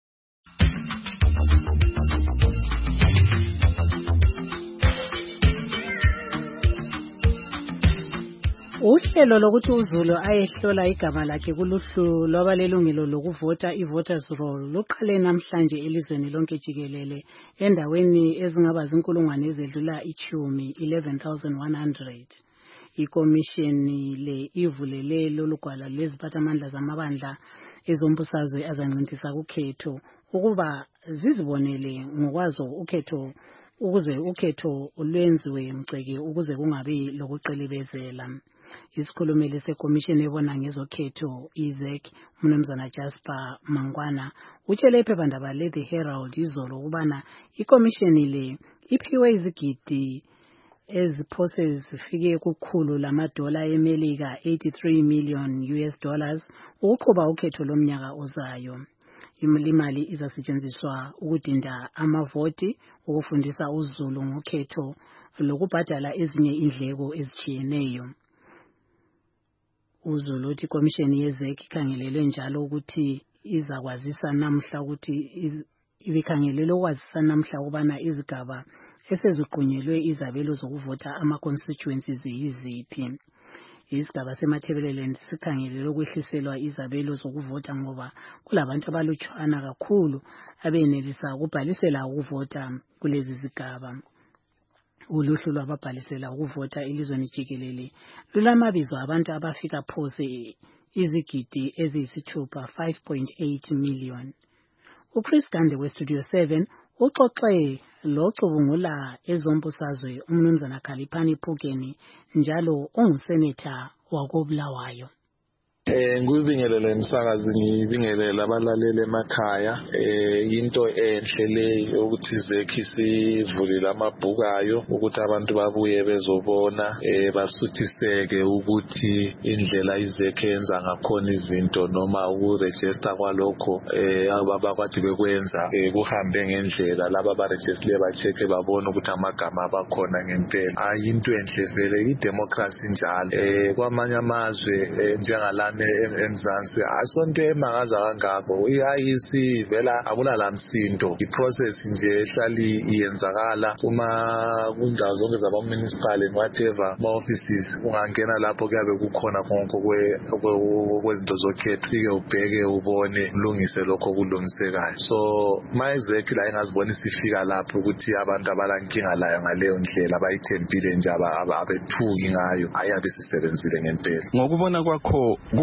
Uhlelo lokuthi uZulu ayehlola igama lakhe kuluhlu lwabalelungelo lokuvota i-voters roll luqale namhlanje elizweni lonke jikelele endaweni ezingaba zinkulungwane ezedlula ichumi eleven thousand one hundred. Ikomishini le ivulele lolugwalo leziphathamandla zamabandla ezombusazwe azancintisana kukhetho ukuba zizibonele ngokwazo ukhetho ukuze ukhetho lwenziwe mceke ukuze kungabi lokuqelebezela. Isikhulumeli sekomishini ebona ngezokhetho I-Z E C umnumzana Jasper Mangwana utshele iphephandaba le-The Herald izolo ukubana ikomishini le iphiwe izigidi eziphose zifike kukhulu lamadola eMelika eighty-three million U S dollars ukuqhuba ukhetho lomnyaka ozayo. Imali izasetshenziswa ukudinda amavoti, ukufundisa uZulu ngokhetho lokubhadala ezinye indleko ezitshiyeneyo. uZulu uthi ikomishini ye-Z E C ikhangelele njalo ukuthi izakwazisa namhla ukuthi ibikhangelele ukwazisa namhla ukubana izigaba eseziqunyelwe izabelo zokuvota ama-constituencies yiziphi. Isigaba seMatabeleland sikhangelele ukwehliselwa izabelo zokuvota ngoba kulabantu abalutshwana kakhulu abenelisa ukubhalisela ukuvota kulezi zigaba. Uluhlu lwababhalisela ukuvota elizweni jikelele lulamabizo abantu abafika phose izigidi eziyisithupha five point eight million. uChris Gande weStudio seven uxoxe locubungula ezombusazwe umnumzana Khaliphani Phukeni njalo onguseneta wakoBulawayo. Eh ngibingelele emsakazi ngibingelele abalaleli emakhaya eh into enhle le ukuthi Z E C sivulile amabhuku ayo ukuthi abantu babuye bezobona eh basuthiseke ukuthi indlela I-Z E C yenza ngakhona izinto noma ukuregister kwalokho eh abakwathi bekwenza eh kuhambe ngendlela laba abaregister ba-check babona ukuthi amagama abakhona ngempela ayinto enhle vele idemocracy njalo eh kwamanye amazwe njengalana eMzansi asonto emangaza kangako I I C vela akulala msindo iprocess nje ehlali iyenzakala kuma kundawo zonke zaba municipal and whatever ma offices ungangena lapho kuyabe kukhona konke kwezinto zokhetho ike ubheke ubone ulungise lokho kulungisekayo. So ma I-Z E C la ingazibona isifika lapho ukuthi abantu abalankinga layo ngaleyo ndlela abayithembile nje abethuki ngayo ayabe sisebenzile ngempela. Ngokubona kwakho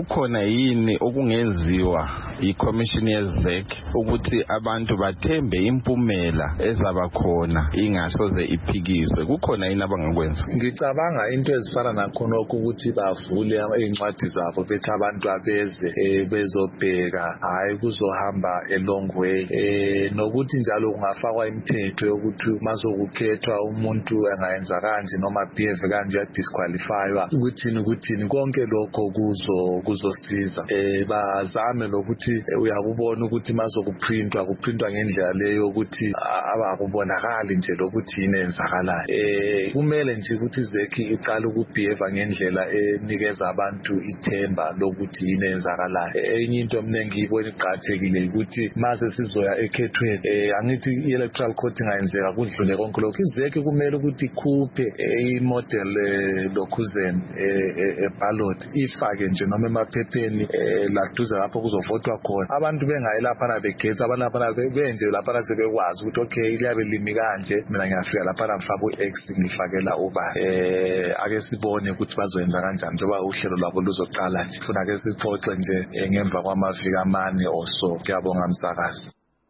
kukhona yini okungenziwa iCommission yeZEC ukuthi abantu bathembe impumela ezaba khona ingasoze iphikiswe? Kukhona yini abangakwenza? Ngicabanga into ezifana nakhonokho ukuthi bavule incwadi zabo bethi abantu abeze bezobheka, hayi kuzohamba a long way, eh nokuthi njalo kungafakwa imithetho yokuthi mazokukhethwa umuntu angayenza kanje noma behave kanje ya disqualifywa ukuthi ukuthi konke lokho kuzo kuzosiza. Eh bazame lokuthi uyakubona ukuthi mazokuprintwa kuprintwa ngendlela leyo ukuthi abakubonakali nje lokuthi yini enzakalayo. Eh kumele nje ukuthi izekhi iqala ukubehave ngendlela enikeza abantu ithemba lokuthi yini enzakalayo. Enye into mina ngiyibona iqhathekile ukuthi mase sizoya ekhethweni, eh angithi i-electoral court ingayenzeka kudlule konke lokho. Izekhi kumele ukuthi ikhuphe i-model lokuzen e-ballot ifake nje noma emaphepheni laduze lapho kuzovotwa khona. Abantu bengayi lapha na begeza, abantu lapha benje lapha sebekwazi ukuthi okay liyabe limi kanje, mina ngiyafika lapha ngifaka u-X ngifakela uba. Eh ake sibone ukuthi bazoyenza kanjani njengoba uhlelo lwabo luzoqala nje. Funa ke sixoxe nje ngemva kwamaviki amane oso. Ngiyabonga msakazi.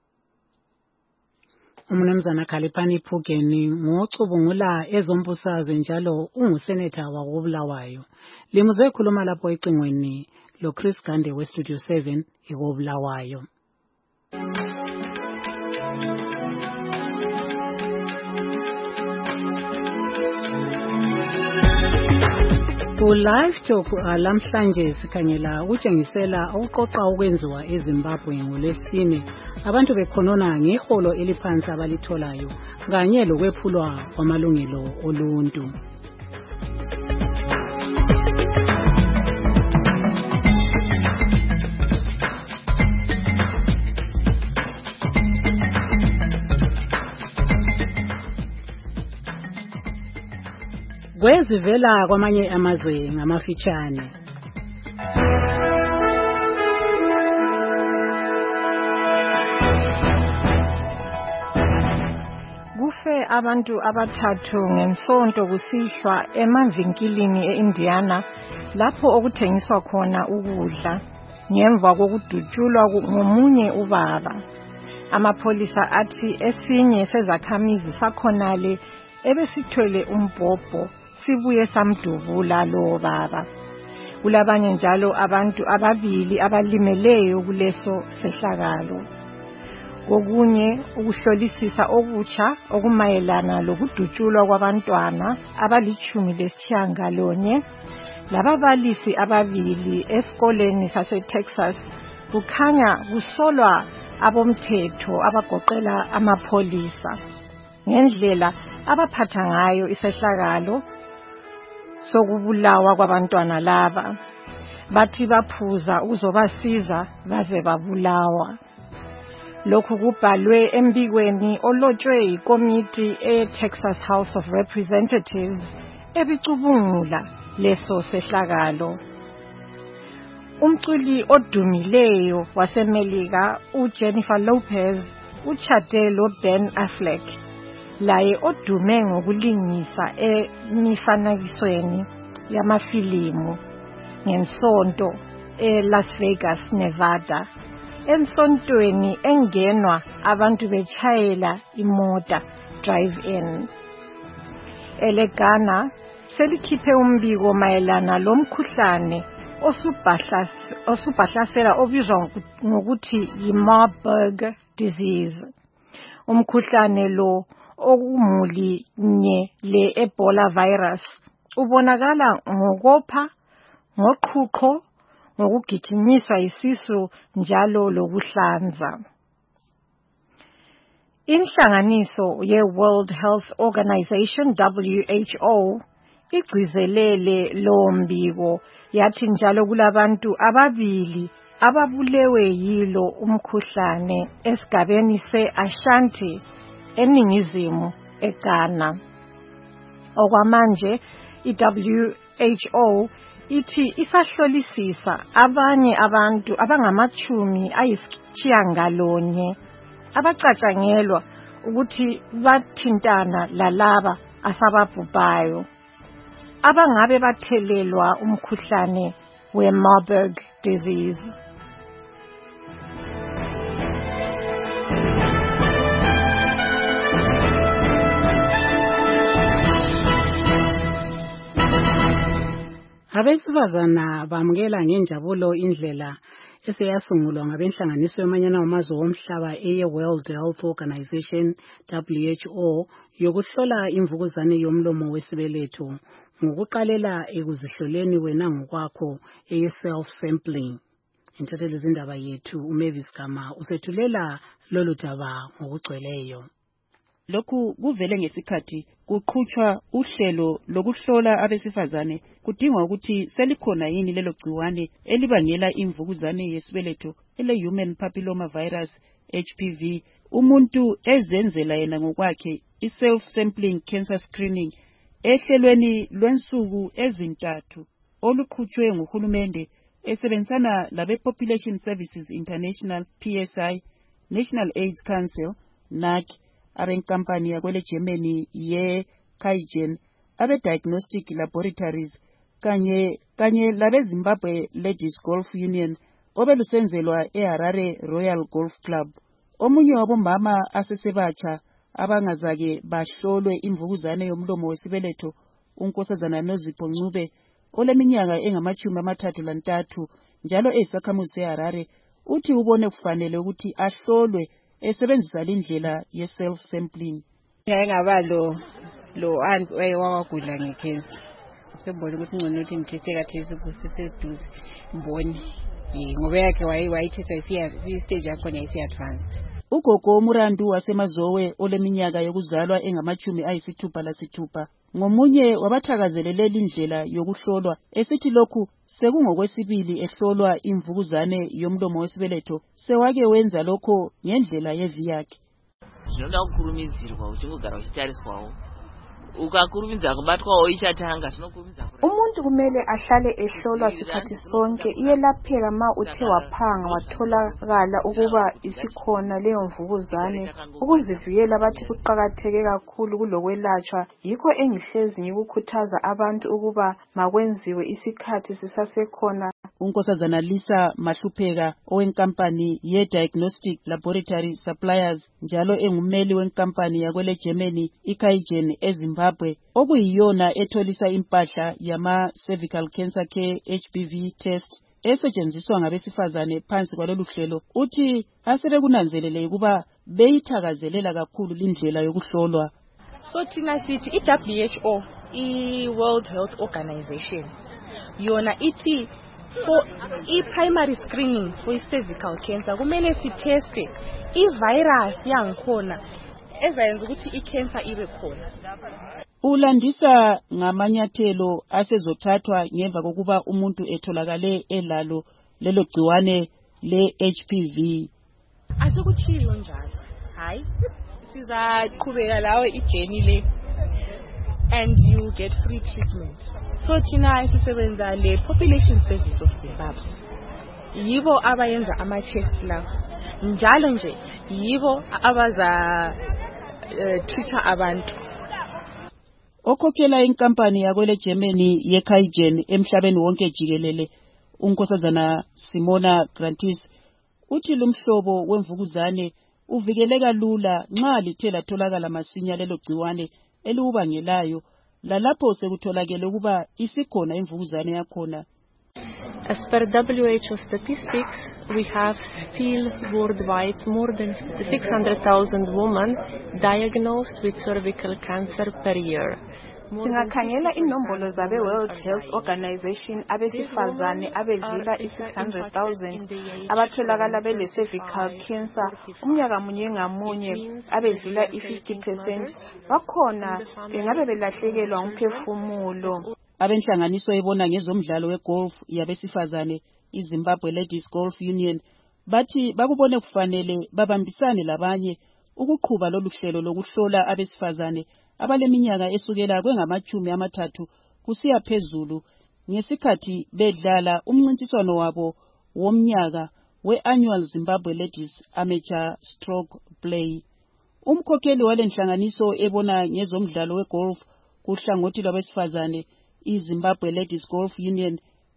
Umnumzana Khaliphani Phugeni ngocubungula ezombusazwe njalo unguseneta wakobulawayo. Limuze khuluma lapho ecingweni lo Chris Gande we Studio seven ekobulawayo. Ku live talk lamhlanje sikhanyela utshengisela ukuqoqa ukwenziwa eZimbabwe ngolesine abantu bekhonona ngeholo eliphansi abalitholayo kanye lokwephulwa kwamalungelo oluntu. Kwezivela kwamanye amazwe ngamafitshane. Kufe abantu abathathu ngensonto kusihlwa emavinkilini eIndiana lapho okuthengiswa khona ukudla ngemva kokudutshulwa ngomunye ubaba. Amapholisa athi esinye sezakhamizi sakhonale ebesithwele umbhobho sibuye samdubula lo baba. Kulabanye njalo abantu ababili abalimeleyo kuleso sehlakalo. Kokunye ukuhlolisisa okutsha okumayelana lokudutshulwa kwabantwana abalichumi lesitshiyangalonye lababalisi ababili esikoleni saseTexas kukhanya kusolwa abomthetho abagoqela amapholisa ngendlela abaphatha ngayo isehlakalo sokubulawa kwabantwana laba. Bathi baphuza ukuzobasiza baze babulawa. Lokhu kubhalwe embikweni olotshwe ikomiti eTexas House of Representatives ebicubungula leso sehlakalo. Umculi odumileyo waseMelika uJennifer Lopez utshade lo Ben Affleck, laye odume ngokulingisa emifanekisweni yamafilimu ngensonto eLas Vegas, Nevada. Ensontweni engenwa abantu betshayela imota drive-in. Elegana selikhiphe umbiko mayelana lomkhuhlane osubhahlasela obizwa ngokuthi yi-Marburg disease. Umkhuhlane lo okumuli nye le-Ebola virus ubonakala ngokopha, ngoqhuqho, ngokugijinyiswa isisu njalo lokuhlanza. Inhlanganiso ye-World Health Organization W H O igcizelele lo mbiko yathi njalo kulabantu ababili ababulewe yilo umkhuhlane esigabeni se-Ashanti eningizimu eGhana. Okwamanje i-W H O ithi isahlolisisa abanye abantu abangamachumi ayisitshiyangalonye abacatshangelwa ukuthi bathintana lalaba asababhubhayo abangabe bathelelwa umkhuhlane were Marburg disease. Abesifazana bamukela ngenjabulo indlela eseyasungulwa ngabenhlanganiso yomanyano wamazwe womhlaba eye World Health Organization W H O yokuhlola imvukuzane yomlomo wesibeletho ngokuqalela ekuzihloleni wena ngokwakho eye self sampling. Intatheli zindaba yethu uMavis Gama usethulela lolu daba ngokugcweleyo. Lokhu kuvele ngesikhathi kuqhutshwa uhlelo lokuhlola abesifazane kudingwa ukuthi selikhona yini lelo gciwane elibangela imvukuzane yesibeletho ele human papilloma virus H P V. Umuntu ezenzela yena ngokwakhe i-self sampling cancer screening ehlelweni lwensuku ezintathu oluqhutshwe nguhulumende esebenzisana labe Population Services International P S I, National AIDS Council, N A C, abenkampani yakwele Germany ye Kaigen, abe Diagnostic Laboratories kanye kanye labe Zimbabwe Ladies Golf Union obelusenzelwa eHarare Royal Golf Club. Omunye wabomama asesebatsha abangazake bahlolwe imvukuzane yomlomo wesibeletho uNkosazana Nozipho Ncube oleminyaka engamachumi amathathu lantathu njalo eyisakhamuzi eHarare uthi ubone kufanele ukuthi ahlolwe esebenzisa indlela ye self sampling. Ngingaba lo lo anti wayewagula ngekhensa. Sembona ukuthi ngcono ukuthi ngithethe kathesi kuseseduze mboni. Ngoba yakhe wayithetha isiya stage yakho neyisi advanced. Ugogo Murandu wasemazowe oleminyaka yokuzalwa engamachumi ayisithupha lasithupha ngomunye wabathakazelele indlela yokuhlolwa esithi lokhu sekungokwesibili ehlolwa imvukuzane yomlomo wesibeletho sewake wenza lokho ngendlela yevi yakhe. Zvinoda kukurumizirwa uchingogara uchitariswawo ukakurumidza kubatwawo ichatanga zvinokurumidza. Umuntu kumele ahlale ehlolwa sikhathi sonke iyelapheka ma uthe waphanga watholakala ukuba isikhona leyo mvukuzane. Ukuzivikela bathi kuqakatheke kakhulu kulokwelatshwa, yikho engihlezi ngikukhuthaza abantu ukuba makwenziwe isikhathi sisasekhona. uNkosazana Lisa Mahlupheka owenkampani ye Diagnostic Laboratory Suppliers njalo engumeli wenkampani yakwele Germany iKaigen eZimbabwe okuyiyona etholisa impahla yama cervical cancer care H P V test esetshenziswa ngabesifazane phansi kwalolu hlelo uthi asebekunanzelele ukuba beyithakazelela kakhulu indlela yokuhlolwa. So thina sithi i-W H O i-World Health Organization yona ithi for i-primary screening for i-cervical cancer kumele siteste i-virus yangikhona ezayenza ukuthi i-cancer ibe khona. Ulandisa ngamanyathelo asezothathwa ngemva kokuba umuntu etholakale elalo lelo gciwane le H P V. Asikuthilo njalo. Hayi sizaqhubeka lawe ijeni le and you get free treatment. So thina sisebenza le Population Service of Zimbabwe. Yibo abayenza ama test lawo. Njalo nje yibo abaza uh, treata abantu. Okhokhela inkampani yakwele Germany yeKaigen emhlabeni wonke jikelele uNkosazana Simona Grantis uthi lumhlobo wemvukuzane uvikeleka lula nxa lithe latholakala masinya lelo gciwane eliubangelayo lalapho sekutholakele ukuba isikhona imvukuzane yakhona. As per W H O statistics, we have still worldwide more than six hundred thousand women diagnosed with cervical cancer per year. Singakhangela inombolo zabe World Health Organization abesifazane abedlula i-six hundred thousand abatholakala bele cervical cancer umnyaka munye ngamunye abedlula i-fifty percent bakhona bengabe belahlekelwa umphefumulo. Abenhlanganiso ebona ngezomdlalo wegolf yabesifazane iZimbabwe Ladies Golf Union bathi bakubone kufanele babambisane labanye ukuqhuba lolu hlelo lokuhlola abesifazane abaleminyaka esukela kwengamachumi amathathu kusiya phezulu ngesikhathi bedlala umncintiswano wabo womnyaka we-annual Zimbabwe Ladies Amateur Stroke Play. Umkhokheli walenhlanganiso ebona ngezomdlalo wegolf kuhlangothi lwabesifazane iZimbabwe Ladies Golf Union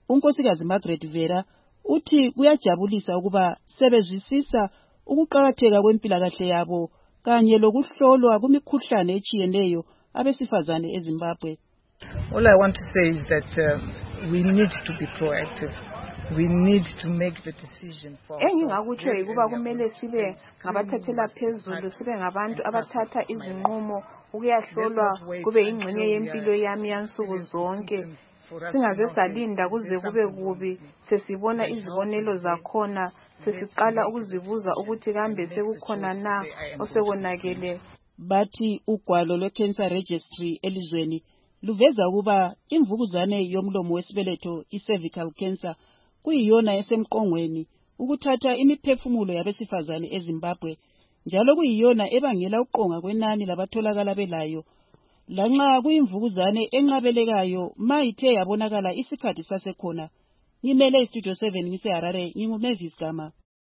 unkosikazi Margaret Vera uthi kuyajabulisa ukuba sebezwisisa ukuqakatheka kwempilakahle yabo kanye lokuhlolwa kumikhuhlane etshiyeneyo abesifazane eZimbabwe. All I want to say is that uh, we need to be proactive. We need to make the decision for engingakutsho yikuba kumele sibe ngabathathela phezulu, sibe ngabantu abathatha izinqumo ukuyahlolwa kube ingxenye yempilo yami yansuku zonke. Singaze salinda kuze kube kubi sesibona izibonelo zakhona, sesiqala ukuzibuza ukuthi kambe sekukhona na osekonakele. Bathi ugwalo lwe-Cancer Registry elizweni luveza ukuba imvukuzane yomlomo wesibeletho i-cervical cancer kuyiyona esemqongweni ukuthatha imiphefumulo yabesifazane eZimbabwe, njalo kuyiyona ebangela uqonga kwenani labatholakala belayo. Lanxa kuyimvukuzane enqabelekayo ma ithe yabonakala isikhathi sasekhona. Ngimele iStudio seven ngiseHarare, nginguMavis Gama.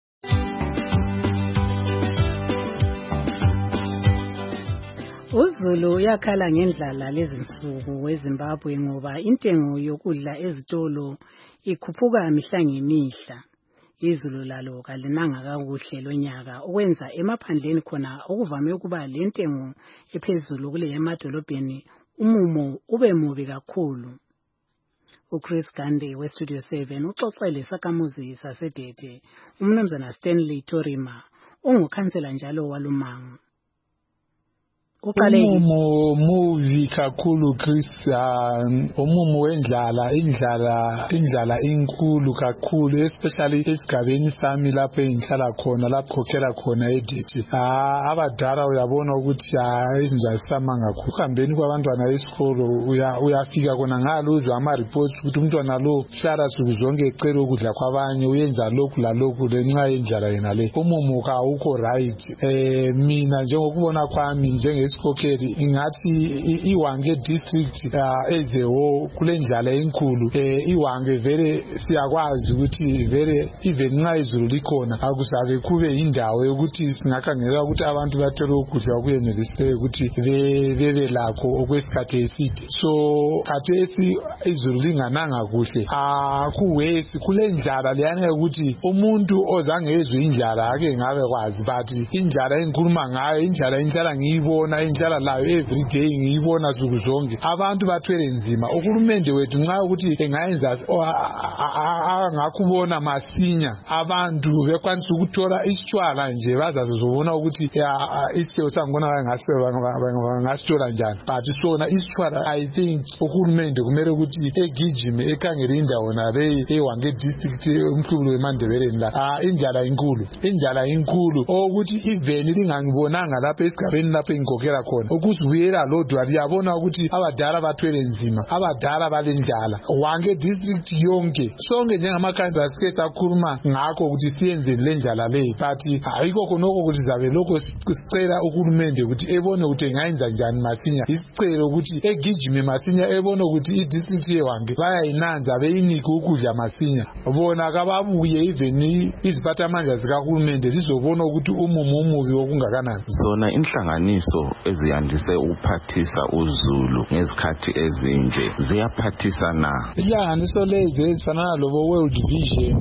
Uzulu uyakhala ngendlala lezinsuku eZimbabwe ngoba intengo yokudla ezitolo ikhuphuka mihla ngemihla. Izulu lalo kalinanga kakuhle lonyaka okwenza emaphandleni khona okuvame ukuba lentengo ephezulu kule emadolobheni umumo ube mubi kakhulu. uChris Gande weStudio seven uxoxele sakamuzi sasedede umnumzana Stanley Torima ungukhansela njalo walumango. Umumo muvi kakhulu Chris, umumo wendlala, indlala indlala inkulu kakhulu, especially esigabeni sami lapho engihlala khona, lapho khokhela khona editi. Ah abadala uyabona ukuthi izinto azisamanga kakhulu. Kuhambeni kwabantwana esikolo uyafika khona ngaluzwa ama reports ukuthi umntwana lo hlala suku zonke ecela ukudla kwabanye, uyenza lokhu la lokhu lenxa yendlala yena le. Umumo awukho right. Eh mina njengokubona kwami njenge Skokeri ingathi iwange district ezewo kule njala enkulu iwange vele siyakwazi ukuthi vele even nxa izulu likhona akusabe kube indawo yokuthi singakhangela ukuthi abantu bathola ukudla okuyenelisileyo ukuthi bebe lakho okwesikhathi eside. So khathesi izulu lingananga kuhle akuwesi kule njala leyana ukuthi umuntu ozange ezwe indlala ake ngabe kwazi, but indlala engikhuluma ngayo indlala inhlala ngiyibona indlala layo every day ngiyibona suku zonke. Abantu bathwele nzima. Uhulumende wethu nxa ukuthi engayenza angakubona masinya abantu bekwanisa ukuthola isitshwala nje bazazozobona ukuthi isitho sangona ngasithola njani, but sona isitshwala I think uhulumende kumele ukuthi egijime ekhangele indawo nale ewange district umhlubulo weMandebeleni la indlala inkulu indlala inkulu ukuthi even lingangibonanga lapha esigabeni lapha engikhokhela khona ukuzibuyela lodwa liyabona ukuthi abadala bathwele nzima, abadala balendlala wange district yonke sonke njengamakhanza sike sakhuluma ngakho ukuthi siyenze lendlala le, but ayikho khonoko ukuthi zabe lokho sicela uhulumende ukuthi ebone ukuthi engayenza njani masinya, isicelo ukuthi egijime masinya ebone ukuthi idistrict yewange bayayinanza beyinike ukudla masinya, bona kababuye even iziphathamandla zikahulumende zizobona ukuthi umumo umubi okungakanani. Zona inhlanganiso eziyandise ukuphathisa uZulu ngezikhathi ezinje ziyaphathisa na? Inhlanganiso lezi ezifana nalobo World Vision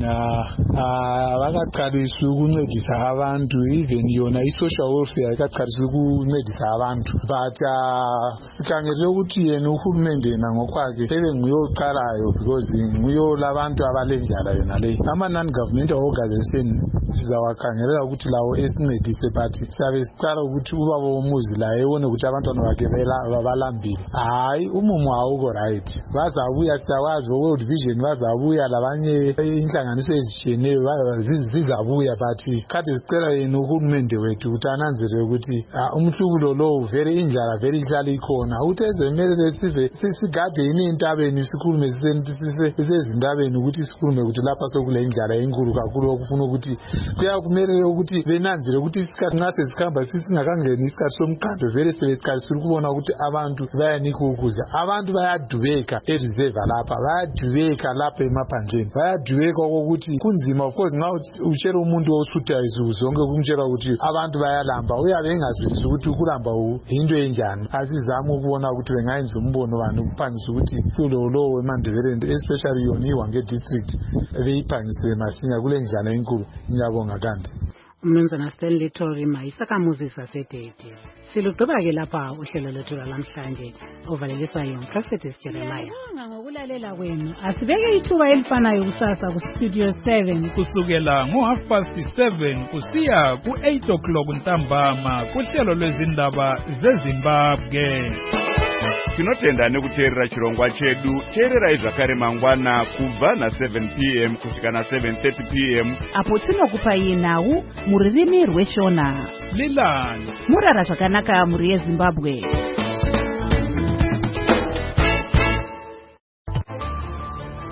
bakaqalisa ukuncedisa abantu, even yona i-social welfare ikaqalisa ukuncedisa abantu, but sikhangele ukuthi yena uhulumende yena ngokwakhe ebe nguyoqalayo because nguyo labantu abalenjala yona le. Ama non-government organization sizawakhangelela ukuthi lawo esincedise, but siyabe siqala ukuthi ubaba womuzi la ebone ukuthi abantwana bakhe balambile. Hayi umumo awukho right. Bazabuya siyawazi World Vision bazabuya labanye inhlanganiso ezitshiyeneyo zizabuya, but kade sicela yena uhulumende wethu ukuthi ananzelele ukuthi umhlubulo lo vele indlala vele ihlala ikhona, ukuthi ezemelele sive sisigade yini entabeni sikhulume sisezindabeni ukuthi sikhulume ukuthi lapha sokule indlala enkulu kakhulu okufuna ukuthi kuyakumele ukuthi benanzele ukuthi isikhathi nxa sesikhamba sisingakangeni isikhathi somqando abantu vele sevesikhathi siri kubona ukuthi abantu bayanika ukudla abantu bayadubeka ereserve lapha bayadubeka lapha emaphandleni bayadubeka kokuthi kunzima of course nxa utshela umuntu osuthayo izinsuku zonke kumtshela ukuthi abantu bayalamba uyabe engazwisisi ukuthi ukulamba yinto enjani asizama ukubona ukuthi bengayenza umbono bani ukuphangisa ukuthi kulo lowo eMandebeleni especially yona iWange district beyiphangise masinya kule njalo enkulu. Ngiyabonga kanti Umnumzana Stanley Torima isakhamuzi saseDede. Silugqiba ke lapha uhlelo lwethu lamhlanje ovalelisayo uProfetis Jeremiah. Ngokulalela kwenu asibeke ithuba elifanayo kusasa ku Studio seven kusukela ngo half past seven kusiya ku eight o'clock ntambama kuhlelo lwezindaba zeZimbabwe. Tinotenda nekuteerera chirongwa chedu. Teererai zvakare mangwana kubva na seven p m kusvika na seven thirty p m apo tinokupai nhau muririmi rweshona Lilani murara zvakanaka muri yeZimbabwe.